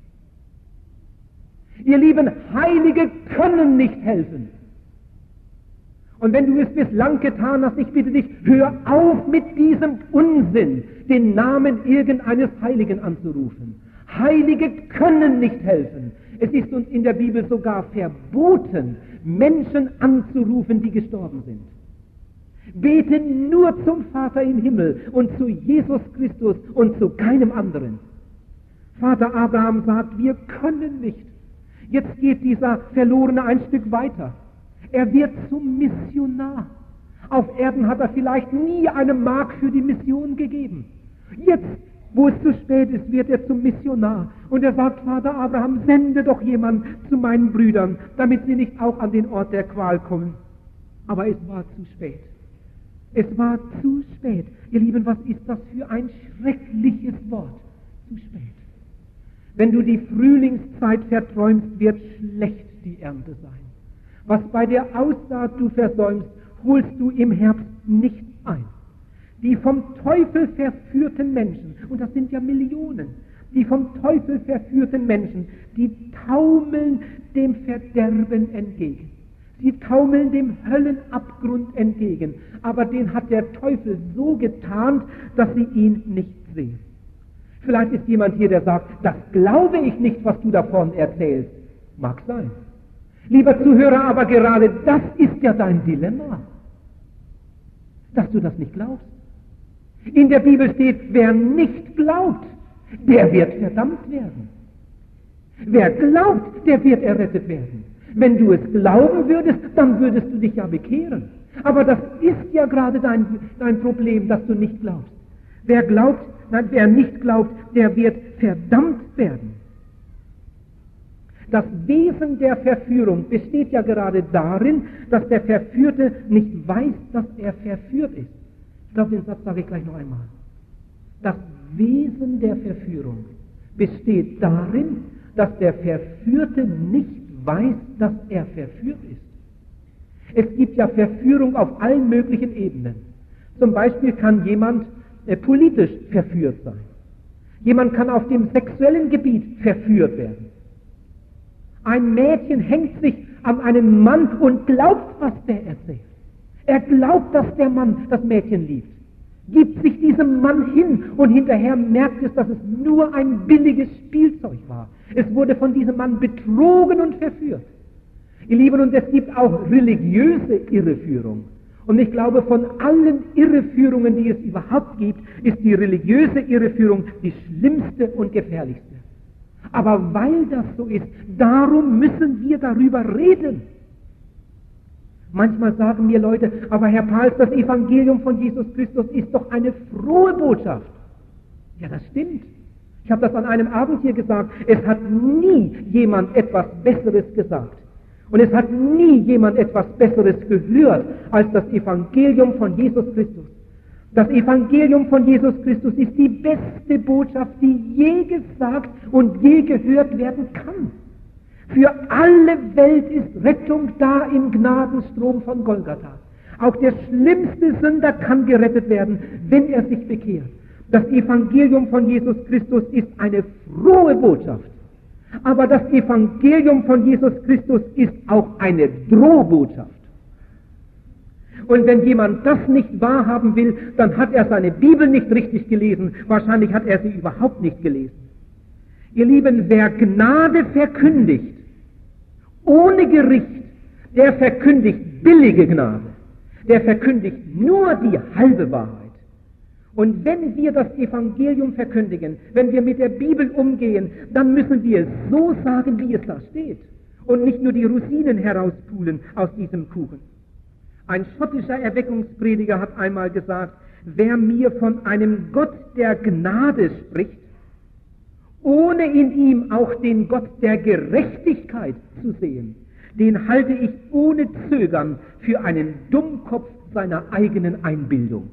Ihr lieben Heilige können nicht helfen. Und wenn du es bislang getan hast, ich bitte dich, hör auf mit diesem Unsinn, den Namen irgendeines Heiligen anzurufen. Heilige können nicht helfen. Es ist uns in der Bibel sogar verboten, Menschen anzurufen, die gestorben sind. Bete nur zum Vater im Himmel und zu Jesus Christus und zu keinem anderen. Vater Abraham sagt, wir können nicht. Jetzt geht dieser Verlorene ein Stück weiter. Er wird zum Missionar. Auf Erden hat er vielleicht nie eine Mark für die Mission gegeben. Jetzt Wo es zu spät ist, wird er zum Missionar. Und er sagt, Vater Abraham, sende doch jemand zu meinen Brüdern, damit sie nicht auch an den Ort der Qual kommen. Aber es war zu spät. Es war zu spät. Ihr Lieben, was ist das für ein schreckliches Wort? Zu spät. Wenn du die Frühlingszeit verträumst, wird schlecht die Ernte sein. Was bei der Aussaat du versäumst, holst du im Herbst nicht ein. Die vom Teufel verführten Menschen, und das sind ja Millionen, die vom Teufel verführten Menschen, die taumeln dem Verderben entgegen. Sie taumeln dem Höllenabgrund entgegen, aber den hat der Teufel so getarnt, dass sie ihn nicht sehen. Vielleicht ist jemand hier, der sagt, das glaube ich nicht, was du davon erzählst. Mag sein. Lieber Zuhörer, aber gerade das ist ja dein Dilemma, dass du das nicht glaubst. In der Bibel steht, wer nicht glaubt, der wird verdammt werden. Wer glaubt, der wird errettet werden. Wenn du es glauben würdest, dann würdest du dich ja bekehren. Aber das ist ja gerade dein, dein Problem, dass du nicht glaubst. Wer glaubt, nein, wer nicht glaubt, der wird verdammt werden. Das Wesen der Verführung besteht ja gerade darin, dass der Verführte nicht weiß, dass er verführt ist. Ich glaube, den Satz sage ich gleich noch einmal. Das Wesen der Verführung besteht darin, dass der Verführte nicht weiß, dass er verführt ist. Es gibt ja Verführung auf allen möglichen Ebenen. Zum Beispiel kann jemand äh, politisch verführt sein. Jemand kann auf dem sexuellen Gebiet verführt werden. Ein Mädchen hängt sich an einen Mann und glaubt, was der erzählt. Er glaubt, dass der Mann das Mädchen liebt, gibt sich diesem Mann hin und hinterher merkt es, dass es nur ein billiges Spielzeug war. Es wurde von diesem Mann betrogen und verführt. Ihr Lieben, und es gibt auch religiöse Irreführung. Und ich glaube, von allen Irreführungen, die es überhaupt gibt, ist die religiöse Irreführung die schlimmste und gefährlichste. Aber weil das so ist, darum müssen wir darüber reden. Manchmal sagen mir Leute, aber Herr Pals, das Evangelium von Jesus Christus ist doch eine frohe Botschaft. Ja, das stimmt. Ich habe das an einem Abend hier gesagt. Es hat nie jemand etwas Besseres gesagt. Und es hat nie jemand etwas Besseres gehört als das Evangelium von Jesus Christus. Das Evangelium von Jesus Christus ist die beste Botschaft, die je gesagt und je gehört werden kann. Für alle Welt ist Rettung da im Gnadenstrom von Golgatha. Auch der schlimmste Sünder kann gerettet werden, wenn er sich bekehrt. Das Evangelium von Jesus Christus ist eine frohe Botschaft. Aber das Evangelium von Jesus Christus ist auch eine Drohbotschaft. Und wenn jemand das nicht wahrhaben will, dann hat er seine Bibel nicht richtig gelesen. Wahrscheinlich hat er sie überhaupt nicht gelesen. Ihr Lieben, wer Gnade verkündigt, ohne Gericht, der verkündigt billige Gnade. Der verkündigt nur die halbe Wahrheit. Und wenn wir das Evangelium verkündigen, wenn wir mit der Bibel umgehen, dann müssen wir es so sagen, wie es da steht. Und nicht nur die Rosinen herauspulen aus diesem Kuchen. Ein schottischer Erweckungsprediger hat einmal gesagt, wer mir von einem Gott der Gnade spricht, ohne in ihm auch den Gott der Gerechtigkeit zu sehen, den halte ich ohne Zögern für einen Dummkopf seiner eigenen Einbildung.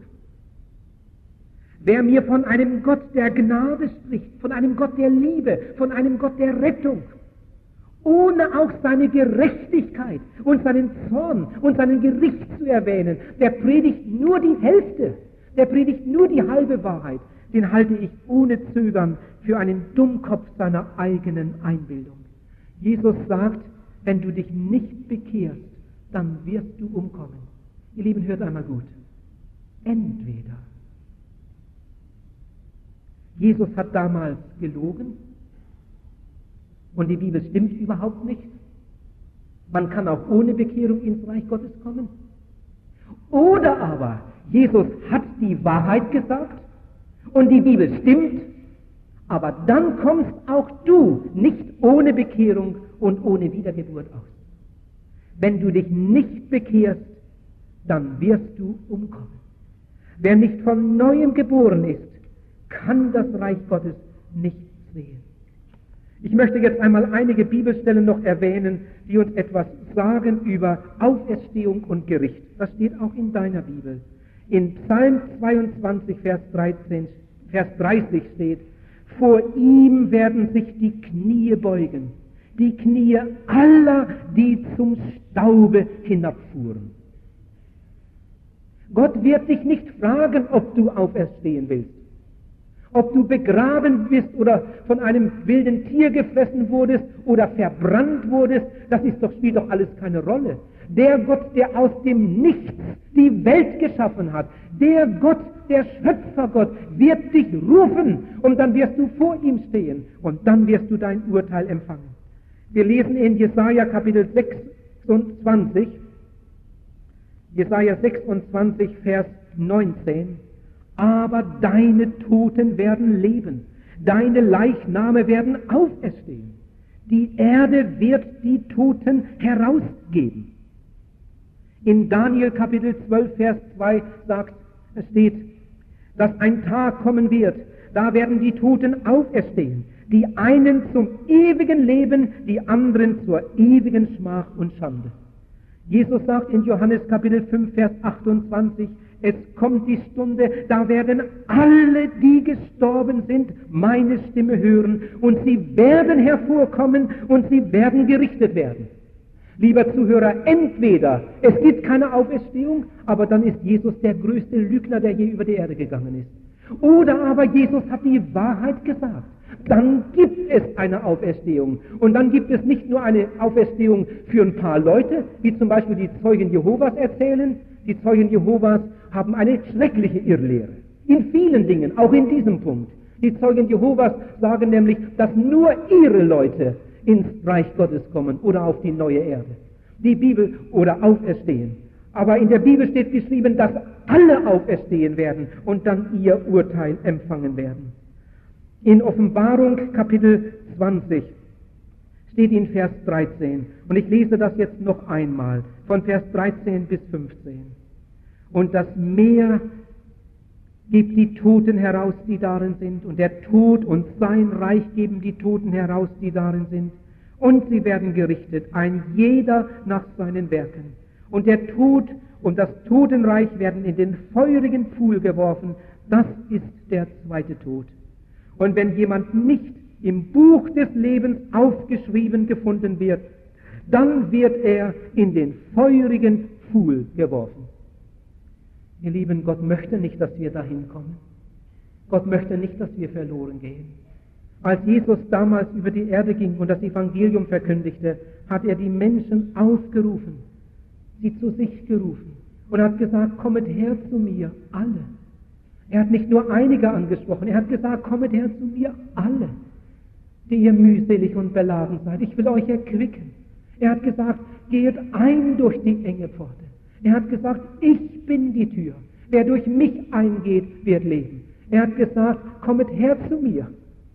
Wer mir von einem Gott der Gnade spricht, von einem Gott der Liebe, von einem Gott der Rettung, ohne auch seine Gerechtigkeit und seinen Zorn und seinen Gericht zu erwähnen, der predigt nur die Hälfte, der predigt nur die halbe Wahrheit, den halte ich ohne Zögern für einen Dummkopf seiner eigenen Einbildung. Jesus sagt, wenn du dich nicht bekehrst, dann wirst du umkommen. Ihr Lieben, hört einmal gut. Entweder Jesus hat damals gelogen und die Bibel stimmt überhaupt nicht. Man kann auch ohne Bekehrung ins Reich Gottes kommen. Oder aber Jesus hat die Wahrheit gesagt und die Bibel stimmt, aber dann kommst auch du nicht ohne Bekehrung und ohne Wiedergeburt aus. Wenn du dich nicht bekehrst, dann wirst du umkommen. Wer nicht von Neuem geboren ist, kann das Reich Gottes nicht sehen. Ich möchte jetzt einmal einige Bibelstellen noch erwähnen, die uns etwas sagen über Auferstehung und Gericht. Das steht auch in deiner Bibel. In Psalm zweiundzwanzig, Vers dreizehn, Vers dreißig steht: Vor ihm werden sich die Knie beugen, die Knie aller, die zum Staube hinabfuhren. Gott wird dich nicht fragen, ob du auferstehen willst. Ob du begraben bist oder von einem wilden Tier gefressen wurdest oder verbrannt wurdest, das ist doch, spielt doch alles keine Rolle. Der Gott, der aus dem Nichts die Welt geschaffen hat, der Gott, der Schöpfergott, wird dich rufen und dann wirst du vor ihm stehen und dann wirst du dein Urteil empfangen. Wir lesen in Jesaja Kapitel sechsundzwanzig, Jesaja sechsundzwanzig, Vers neunzehn: Aber deine Toten werden leben, deine Leichname werden auferstehen. Die Erde wird die Toten herausgeben. In Daniel Kapitel zwölf, Vers zwei sagt, es steht, dass ein Tag kommen wird, da werden die Toten auferstehen, die einen zum ewigen Leben, die anderen zur ewigen Schmach und Schande. Jesus sagt in Johannes Kapitel fünf, Vers achtundzwanzig, es kommt die Stunde, da werden alle, die gestorben sind, meine Stimme hören und sie werden hervorkommen und sie werden gerichtet werden. Lieber Zuhörer, entweder es gibt keine Auferstehung, aber dann ist Jesus der größte Lügner, der je über die Erde gegangen ist. Oder aber Jesus hat die Wahrheit gesagt. Dann gibt es eine Auferstehung. Und dann gibt es nicht nur eine Auferstehung für ein paar Leute, wie zum Beispiel die Zeugen Jehovas erzählen. Die Zeugen Jehovas haben eine schreckliche Irrlehre. In vielen Dingen, auch in diesem Punkt. Die Zeugen Jehovas sagen nämlich, dass nur ihre Leute ins Reich Gottes kommen oder auf die neue Erde. Die Bibel oder auferstehen. Aber in der Bibel steht geschrieben, dass alle auferstehen werden und dann ihr Urteil empfangen werden. In Offenbarung Kapitel zwanzig steht in Vers dreizehn, und ich lese das jetzt noch einmal, von Vers dreizehn bis fünfzehn. Und das Meer gibt die Toten heraus, die darin sind, und der Tod und sein Reich geben die Toten heraus, die darin sind, und sie werden gerichtet, ein jeder nach seinen Werken. Und der Tod und das Totenreich werden in den feurigen Pfuhl geworfen, das ist der zweite Tod. Und wenn jemand nicht im Buch des Lebens aufgeschrieben gefunden wird, dann wird er in den feurigen Pfuhl geworfen. Ihr Lieben, Gott möchte nicht, dass wir dahin kommen. Gott möchte nicht, dass wir verloren gehen. Als Jesus damals über die Erde ging und das Evangelium verkündigte, hat er die Menschen aufgerufen, sie zu sich gerufen und hat gesagt, kommet her zu mir, alle. Er hat nicht nur einige angesprochen, er hat gesagt, kommet her zu mir, alle, die ihr mühselig und beladen seid. Ich will euch erquicken. Er hat gesagt, geht ein durch die enge Pforte. Er hat gesagt, ich bin die Tür. Wer durch mich eingeht, wird leben. Er hat gesagt, kommet her zu mir.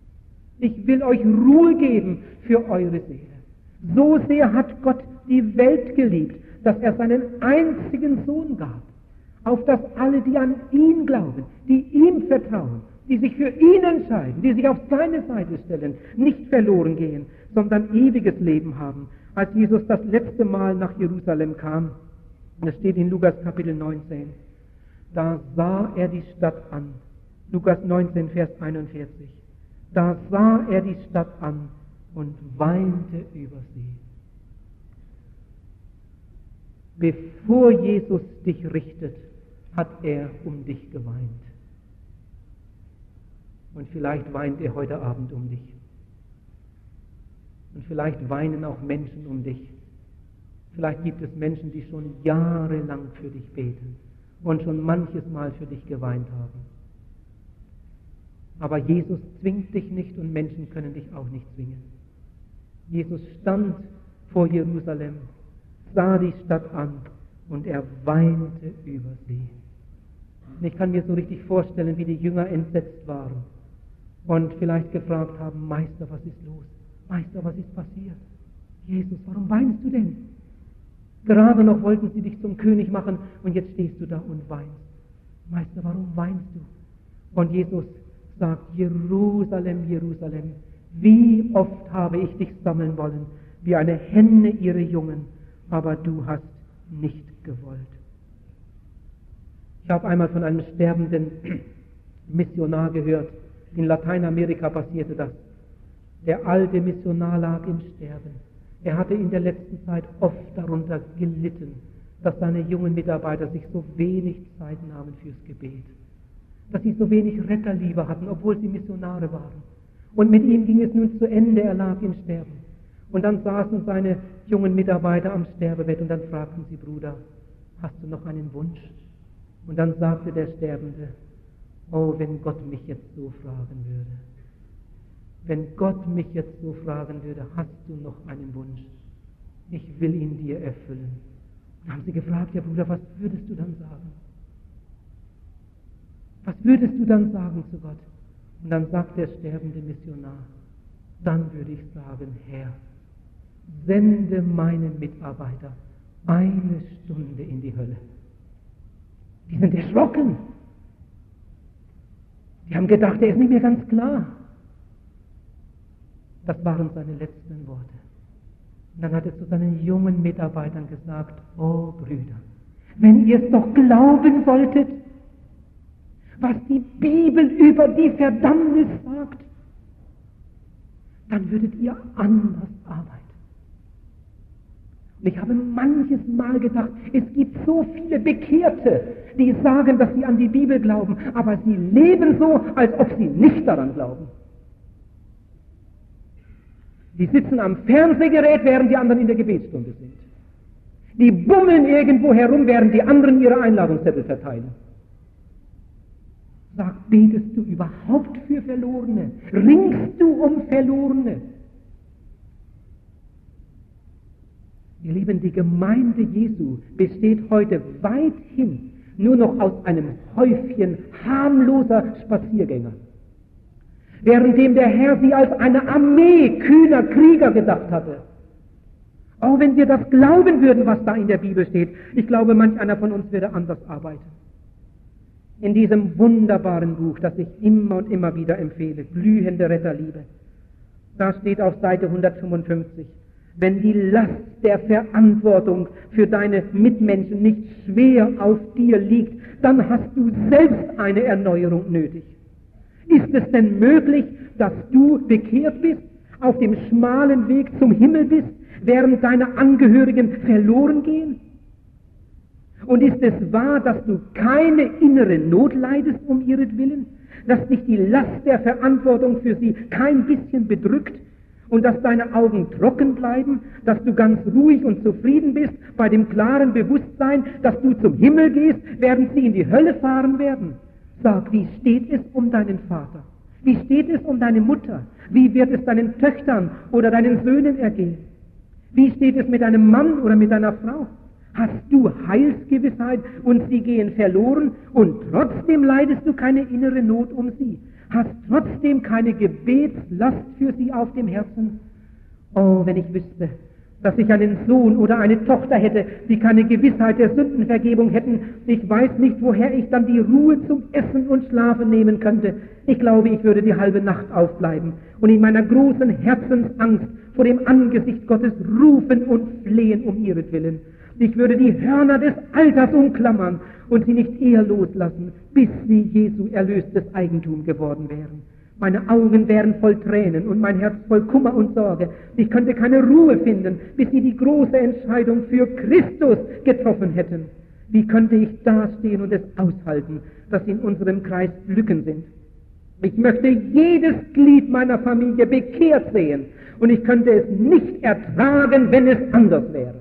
Ich will euch Ruhe geben für eure Seele. So sehr hat Gott die Welt geliebt, dass er seinen einzigen Sohn gab, auf dass alle, die an ihn glauben, die ihm vertrauen, die sich für ihn entscheiden, die sich auf seine Seite stellen, nicht verloren gehen, sondern ewiges Leben haben. Als Jesus das letzte Mal nach Jerusalem kam, das steht in Lukas Kapitel neunzehn, da sah er die Stadt an. Lukas neunzehn, Vers einundvierzig. Da sah er die Stadt an und weinte über sie. Bevor Jesus dich richtet, hat er um dich geweint. Und vielleicht weint er heute Abend um dich. Und vielleicht weinen auch Menschen um dich. Vielleicht gibt es Menschen, die schon jahrelang für dich beten und schon manches Mal für dich geweint haben. Aber Jesus zwingt dich nicht und Menschen können dich auch nicht zwingen. Jesus stand vor Jerusalem, sah die Stadt an und er weinte über sie. Und ich kann mir so richtig vorstellen, wie die Jünger entsetzt waren und vielleicht gefragt haben, Meister, was ist los? Meister, was ist passiert? Jesus, warum weinst du denn? Gerade noch wollten sie dich zum König machen und jetzt stehst du da und weinst. Meister, warum weinst du? Und Jesus sagt, Jerusalem, Jerusalem, wie oft habe ich dich sammeln wollen, wie eine Henne ihre Jungen, aber du hast nicht gewollt. Ich habe einmal von einem sterbenden Missionar gehört. In Lateinamerika passierte das. Der alte Missionar lag im Sterben. Er hatte in der letzten Zeit oft darunter gelitten, dass seine jungen Mitarbeiter sich so wenig Zeit nahmen fürs Gebet. Dass sie so wenig Retterliebe hatten, obwohl sie Missionare waren. Und mit ihm ging es nun zu Ende, er lag im Sterben. Und dann saßen seine jungen Mitarbeiter am Sterbebett und dann fragten sie, Bruder, hast du noch einen Wunsch? Und dann sagte der Sterbende, oh, wenn Gott mich jetzt so fragen würde. Wenn Gott mich jetzt so fragen würde, hast du noch einen Wunsch? Ich will ihn dir erfüllen. Und dann haben sie gefragt, ja Bruder, was würdest du dann sagen? Was würdest du dann sagen zu Gott? Und dann sagt der sterbende Missionar, dann würde ich sagen, Herr, sende meinen Mitarbeiter eine Stunde in die Hölle. Die sind erschrocken. Die haben gedacht, er ist nicht mehr ganz klar. Das waren seine letzten Worte. Und dann hat er zu seinen jungen Mitarbeitern gesagt, oh Brüder, wenn ihr es doch glauben wolltet, was die Bibel über die Verdammnis sagt, dann würdet ihr anders arbeiten. Und ich habe manches Mal gedacht, es gibt so viele Bekehrte, die sagen, dass sie an die Bibel glauben, aber sie leben so, als ob sie nicht daran glauben. Die sitzen am Fernsehgerät, während die anderen in der Gebetsstunde sind. Die bummeln irgendwo herum, während die anderen ihre Einladungszettel verteilen. Sag, betest du überhaupt für Verlorene? Ringst du um Verlorene? Ihr Lieben, die Gemeinde Jesu besteht heute weithin nur noch aus einem Häufchen harmloser Spaziergänger. Währenddem der Herr sie als eine Armee kühner Krieger gedacht hatte. Auch wenn wir das glauben würden, was da in der Bibel steht, ich glaube, manch einer von uns würde anders arbeiten. In diesem wunderbaren Buch, das ich immer und immer wieder empfehle, Glühende Retterliebe, da steht auf Seite hundertfünfundfünfzig, wenn die Last der Verantwortung für deine Mitmenschen nicht schwer auf dir liegt, dann hast du selbst eine Erneuerung nötig. Ist es denn möglich, dass du bekehrt bist, auf dem schmalen Weg zum Himmel bist, während deine Angehörigen verloren gehen? Und ist es wahr, dass du keine innere Not leidest um ihretwillen, dass dich die Last der Verantwortung für sie kein bisschen bedrückt und dass deine Augen trocken bleiben, dass du ganz ruhig und zufrieden bist bei dem klaren Bewusstsein, dass du zum Himmel gehst, während sie in die Hölle fahren werden? Sag, wie steht es um deinen Vater? Wie steht es um deine Mutter? Wie wird es deinen Töchtern oder deinen Söhnen ergehen? Wie steht es mit deinem Mann oder mit deiner Frau? Hast du Heilsgewissheit und sie gehen verloren und trotzdem leidest du keine innere Not um sie? Hast trotzdem keine Gebetslast für sie auf dem Herzen? Oh, wenn ich wüsste, dass ich einen Sohn oder eine Tochter hätte, die keine Gewissheit der Sündenvergebung hätten. Ich weiß nicht, woher ich dann die Ruhe zum Essen und Schlafen nehmen könnte. Ich glaube, ich würde die halbe Nacht aufbleiben und in meiner großen Herzensangst vor dem Angesicht Gottes rufen und flehen um ihretwillen. Ich würde die Hörner des Alters umklammern und sie nicht eher loslassen, bis sie Jesu erlöstes Eigentum geworden wären. Meine Augen wären voll Tränen und mein Herz voll Kummer und Sorge. Ich könnte keine Ruhe finden, bis sie die große Entscheidung für Christus getroffen hätten. Wie könnte ich dastehen und es aushalten, dass in unserem Kreis Lücken sind? Ich möchte jedes Glied meiner Familie bekehrt sehen und ich könnte es nicht ertragen, wenn es anders wäre.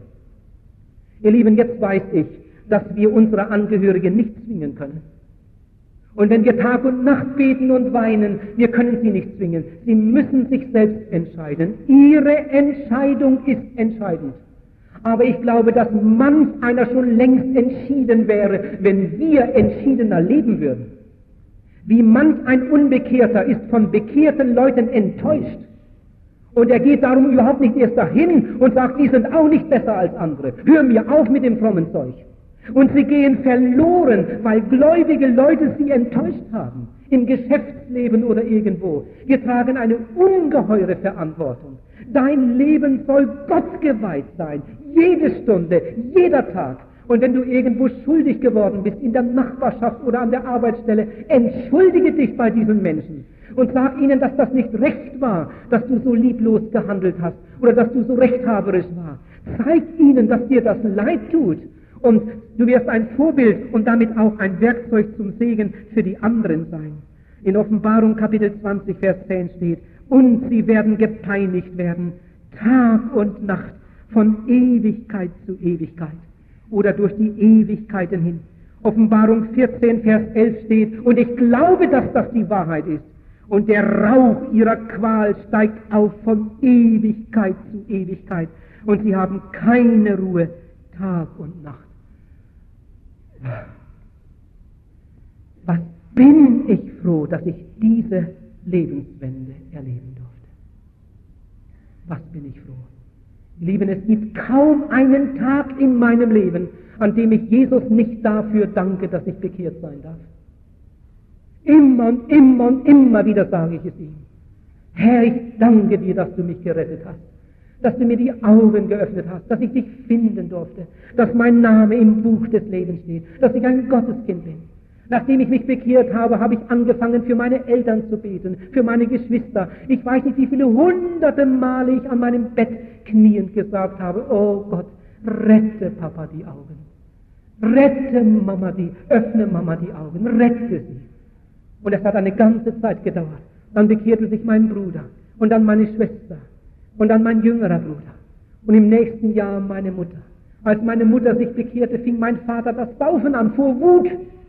Ihr Lieben, jetzt weiß ich, dass wir unsere Angehörigen nicht zwingen können. Und wenn wir Tag und Nacht beten und weinen, wir können sie nicht zwingen. Sie müssen sich selbst entscheiden. Ihre Entscheidung ist entscheidend. Aber ich glaube, dass manch einer schon längst entschieden wäre, wenn wir entschiedener leben würden. Wie manch ein Unbekehrter ist von bekehrten Leuten enttäuscht. Und er geht darum überhaupt nicht erst dahin und sagt, die sind auch nicht besser als andere. Hör mir auf mit dem frommen Zeug. Und sie gehen verloren, weil gläubige Leute sie enttäuscht haben. im Geschäftsleben oder irgendwo. Wir tragen eine ungeheure Verantwortung. Dein Leben soll Gott geweiht sein, jede Stunde, jeder Tag. Und wenn du irgendwo schuldig geworden bist, in der Nachbarschaft oder an der Arbeitsstelle, entschuldige dich bei diesen Menschen und sag ihnen, dass das nicht recht war, dass du so lieblos gehandelt hast oder dass du so rechthaberisch warst. Zeig ihnen, dass dir das leid tut. Und du wirst ein Vorbild und damit auch ein Werkzeug zum Segen für die anderen sein. In Offenbarung Kapitel zwanzig, Vers zehn steht, und sie werden gepeinigt werden, Tag und Nacht, von Ewigkeit zu Ewigkeit oder durch die Ewigkeiten hin. Offenbarung vierzehn, Vers elf steht, und ich glaube, dass das die Wahrheit ist. Und der Rauch ihrer Qual steigt auf von Ewigkeit zu Ewigkeit. Und sie haben keine Ruhe, Tag und Nacht. Was bin ich froh, dass ich diese Lebenswende erleben durfte. Was bin ich froh. Lieben, es gibt kaum einen Tag in meinem Leben, an dem ich Jesus nicht dafür danke, dass ich bekehrt sein darf. Immer und immer und immer wieder sage ich es ihm. Herr, ich danke dir, dass du mich gerettet hast, dass du mir die Augen geöffnet hast, dass ich dich finden durfte, dass mein Name im Buch des Lebens steht, dass ich ein Gotteskind bin. Nachdem ich mich bekehrt habe, habe ich angefangen, für meine Eltern zu beten, für meine Geschwister. Ich weiß nicht, wie viele hunderte Male ich an meinem Bett kniend gesagt habe, oh Gott, rette Papa die Augen. Rette Mama die, öffne Mama die Augen, rette sie. Und es hat eine ganze Zeit gedauert. Dann bekehrte sich mein Bruder und dann meine Schwester und dann mein jüngerer Bruder und im nächsten Jahr meine Mutter. Als meine Mutter sich bekehrte, fing mein Vater das Saufen an vor Wut.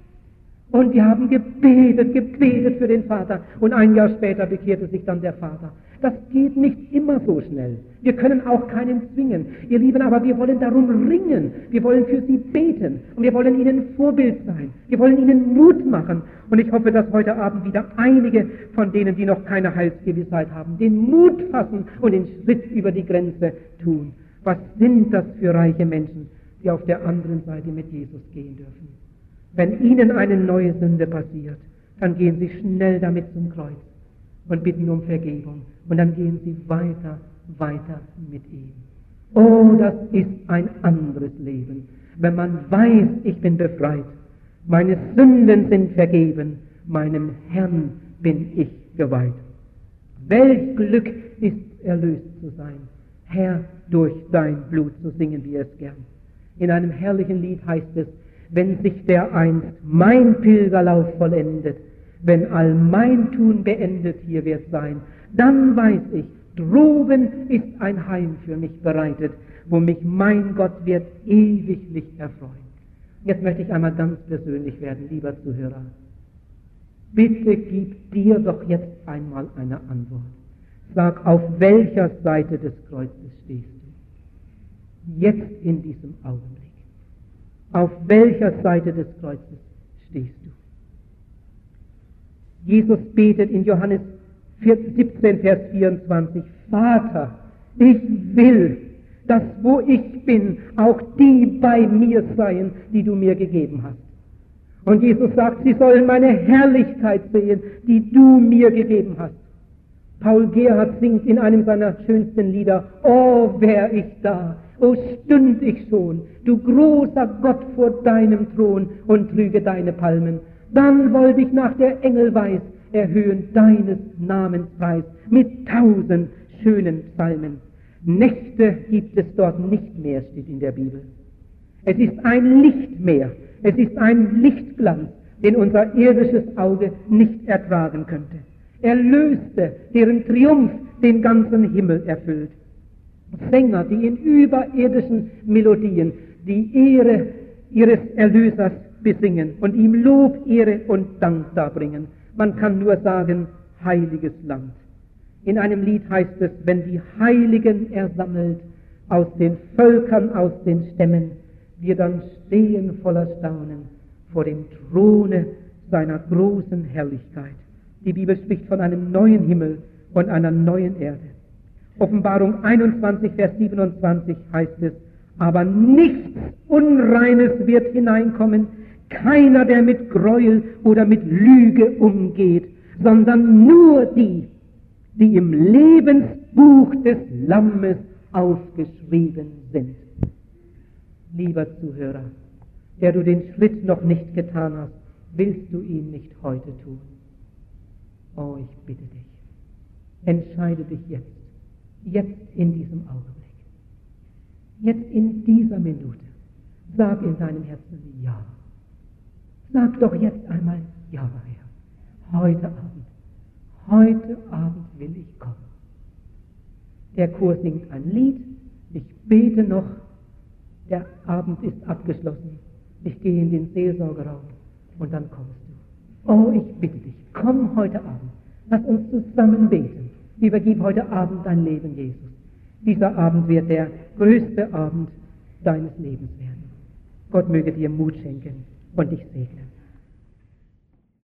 Und wir haben gebetet, gebetet für den Vater. Und ein Jahr später bekehrte sich dann der Vater. Das geht nicht immer so schnell. Wir können auch keinen zwingen. Ihr Lieben, aber wir wollen darum ringen. Wir wollen für sie beten. Und wir wollen ihnen Vorbild sein. Wir wollen ihnen Mut machen. Und ich hoffe, dass heute Abend wieder einige von denen, die noch keine Heilsgewissheit haben, den Mut fassen und den Schritt über die Grenze tun. Was sind das für reiche Menschen, die auf der anderen Seite mit Jesus gehen dürfen? Wenn ihnen eine neue Sünde passiert, dann gehen sie schnell damit zum Kreuz und bitten um Vergebung. Und dann gehen sie weiter, weiter mit ihm. Oh, das ist ein anderes Leben. Wenn man weiß, ich bin befreit, meine Sünden sind vergeben, meinem Herrn bin ich geweiht. Welch Glück ist, erlöst zu sein. Herr, durch dein Blut, so singen wir es gern. In einem herrlichen Lied heißt es, wenn sich dereinst mein Pilgerlauf vollendet, wenn all mein Tun beendet hier wird sein, dann weiß ich, droben ist ein Heim für mich bereitet, wo mich mein Gott wird ewiglich erfreuen. Jetzt möchte ich einmal ganz persönlich werden, lieber Zuhörer. Bitte gib dir doch jetzt einmal eine Antwort. Sag, auf welcher Seite des Kreuzes stehst du? Jetzt in diesem Augenblick. Auf welcher Seite des Kreuzes stehst du? Jesus betet in Johannes siebzehn, Vers vierundzwanzig, Vater, ich will, dass wo ich bin, auch die bei mir seien, die du mir gegeben hast. Und Jesus sagt, sie sollen meine Herrlichkeit sehen, die du mir gegeben hast. Paul Gerhardt singt in einem seiner schönsten Lieder, oh, wär ich da, oh, stünd ich schon, du großer Gott vor deinem Thron und trüge deine Palmen. Dann wollte ich nach der Engel weiß erhöhen deines Namens Preis mit tausend schönen Psalmen. Nächte gibt es dort nicht mehr, steht in der Bibel. Es ist ein Lichtmeer, es ist ein Lichtglanz, den unser irdisches Auge nicht ertragen könnte. Erlöste, deren Triumph den ganzen Himmel erfüllt. Sänger, die in überirdischen Melodien die Ehre ihres Erlösers besingen und ihm Lob, Ehre und Dank darbringen. Man kann nur sagen, heiliges Land. In einem Lied heißt es, wenn die Heiligen er sammelt, aus den Völkern, aus den Stämmen, wir dann stehen voller Staunen vor dem Throne seiner großen Herrlichkeit. Die Bibel spricht von einem neuen Himmel und einer neuen Erde. Offenbarung einundzwanzig, Vers siebenundzwanzig heißt es, aber nichts Unreines wird hineinkommen, Keiner, der mit Gräuel oder mit Lüge umgeht, sondern nur die, die im Lebensbuch des Lammes aufgeschrieben sind. Lieber Zuhörer, der du den Schritt noch nicht getan hast, willst du ihn nicht heute tun? Oh, ich bitte dich, entscheide dich jetzt, jetzt in diesem Augenblick, jetzt in dieser Minute. Sag in deinem Herzen Ja. Sag doch jetzt einmal Ja, Herr. Heute Abend, heute Abend will ich kommen. Der Chor singt ein Lied, ich bete noch, der Abend ist abgeschlossen, ich gehe in den Seelsorgeraum und dann kommst du. Oh, ich bitte dich, komm heute Abend, lass uns zusammen beten. Übergib heute Abend dein Leben, Jesus. Dieser Abend wird der größte Abend deines Lebens werden. Gott möge dir Mut schenken und dich segnen.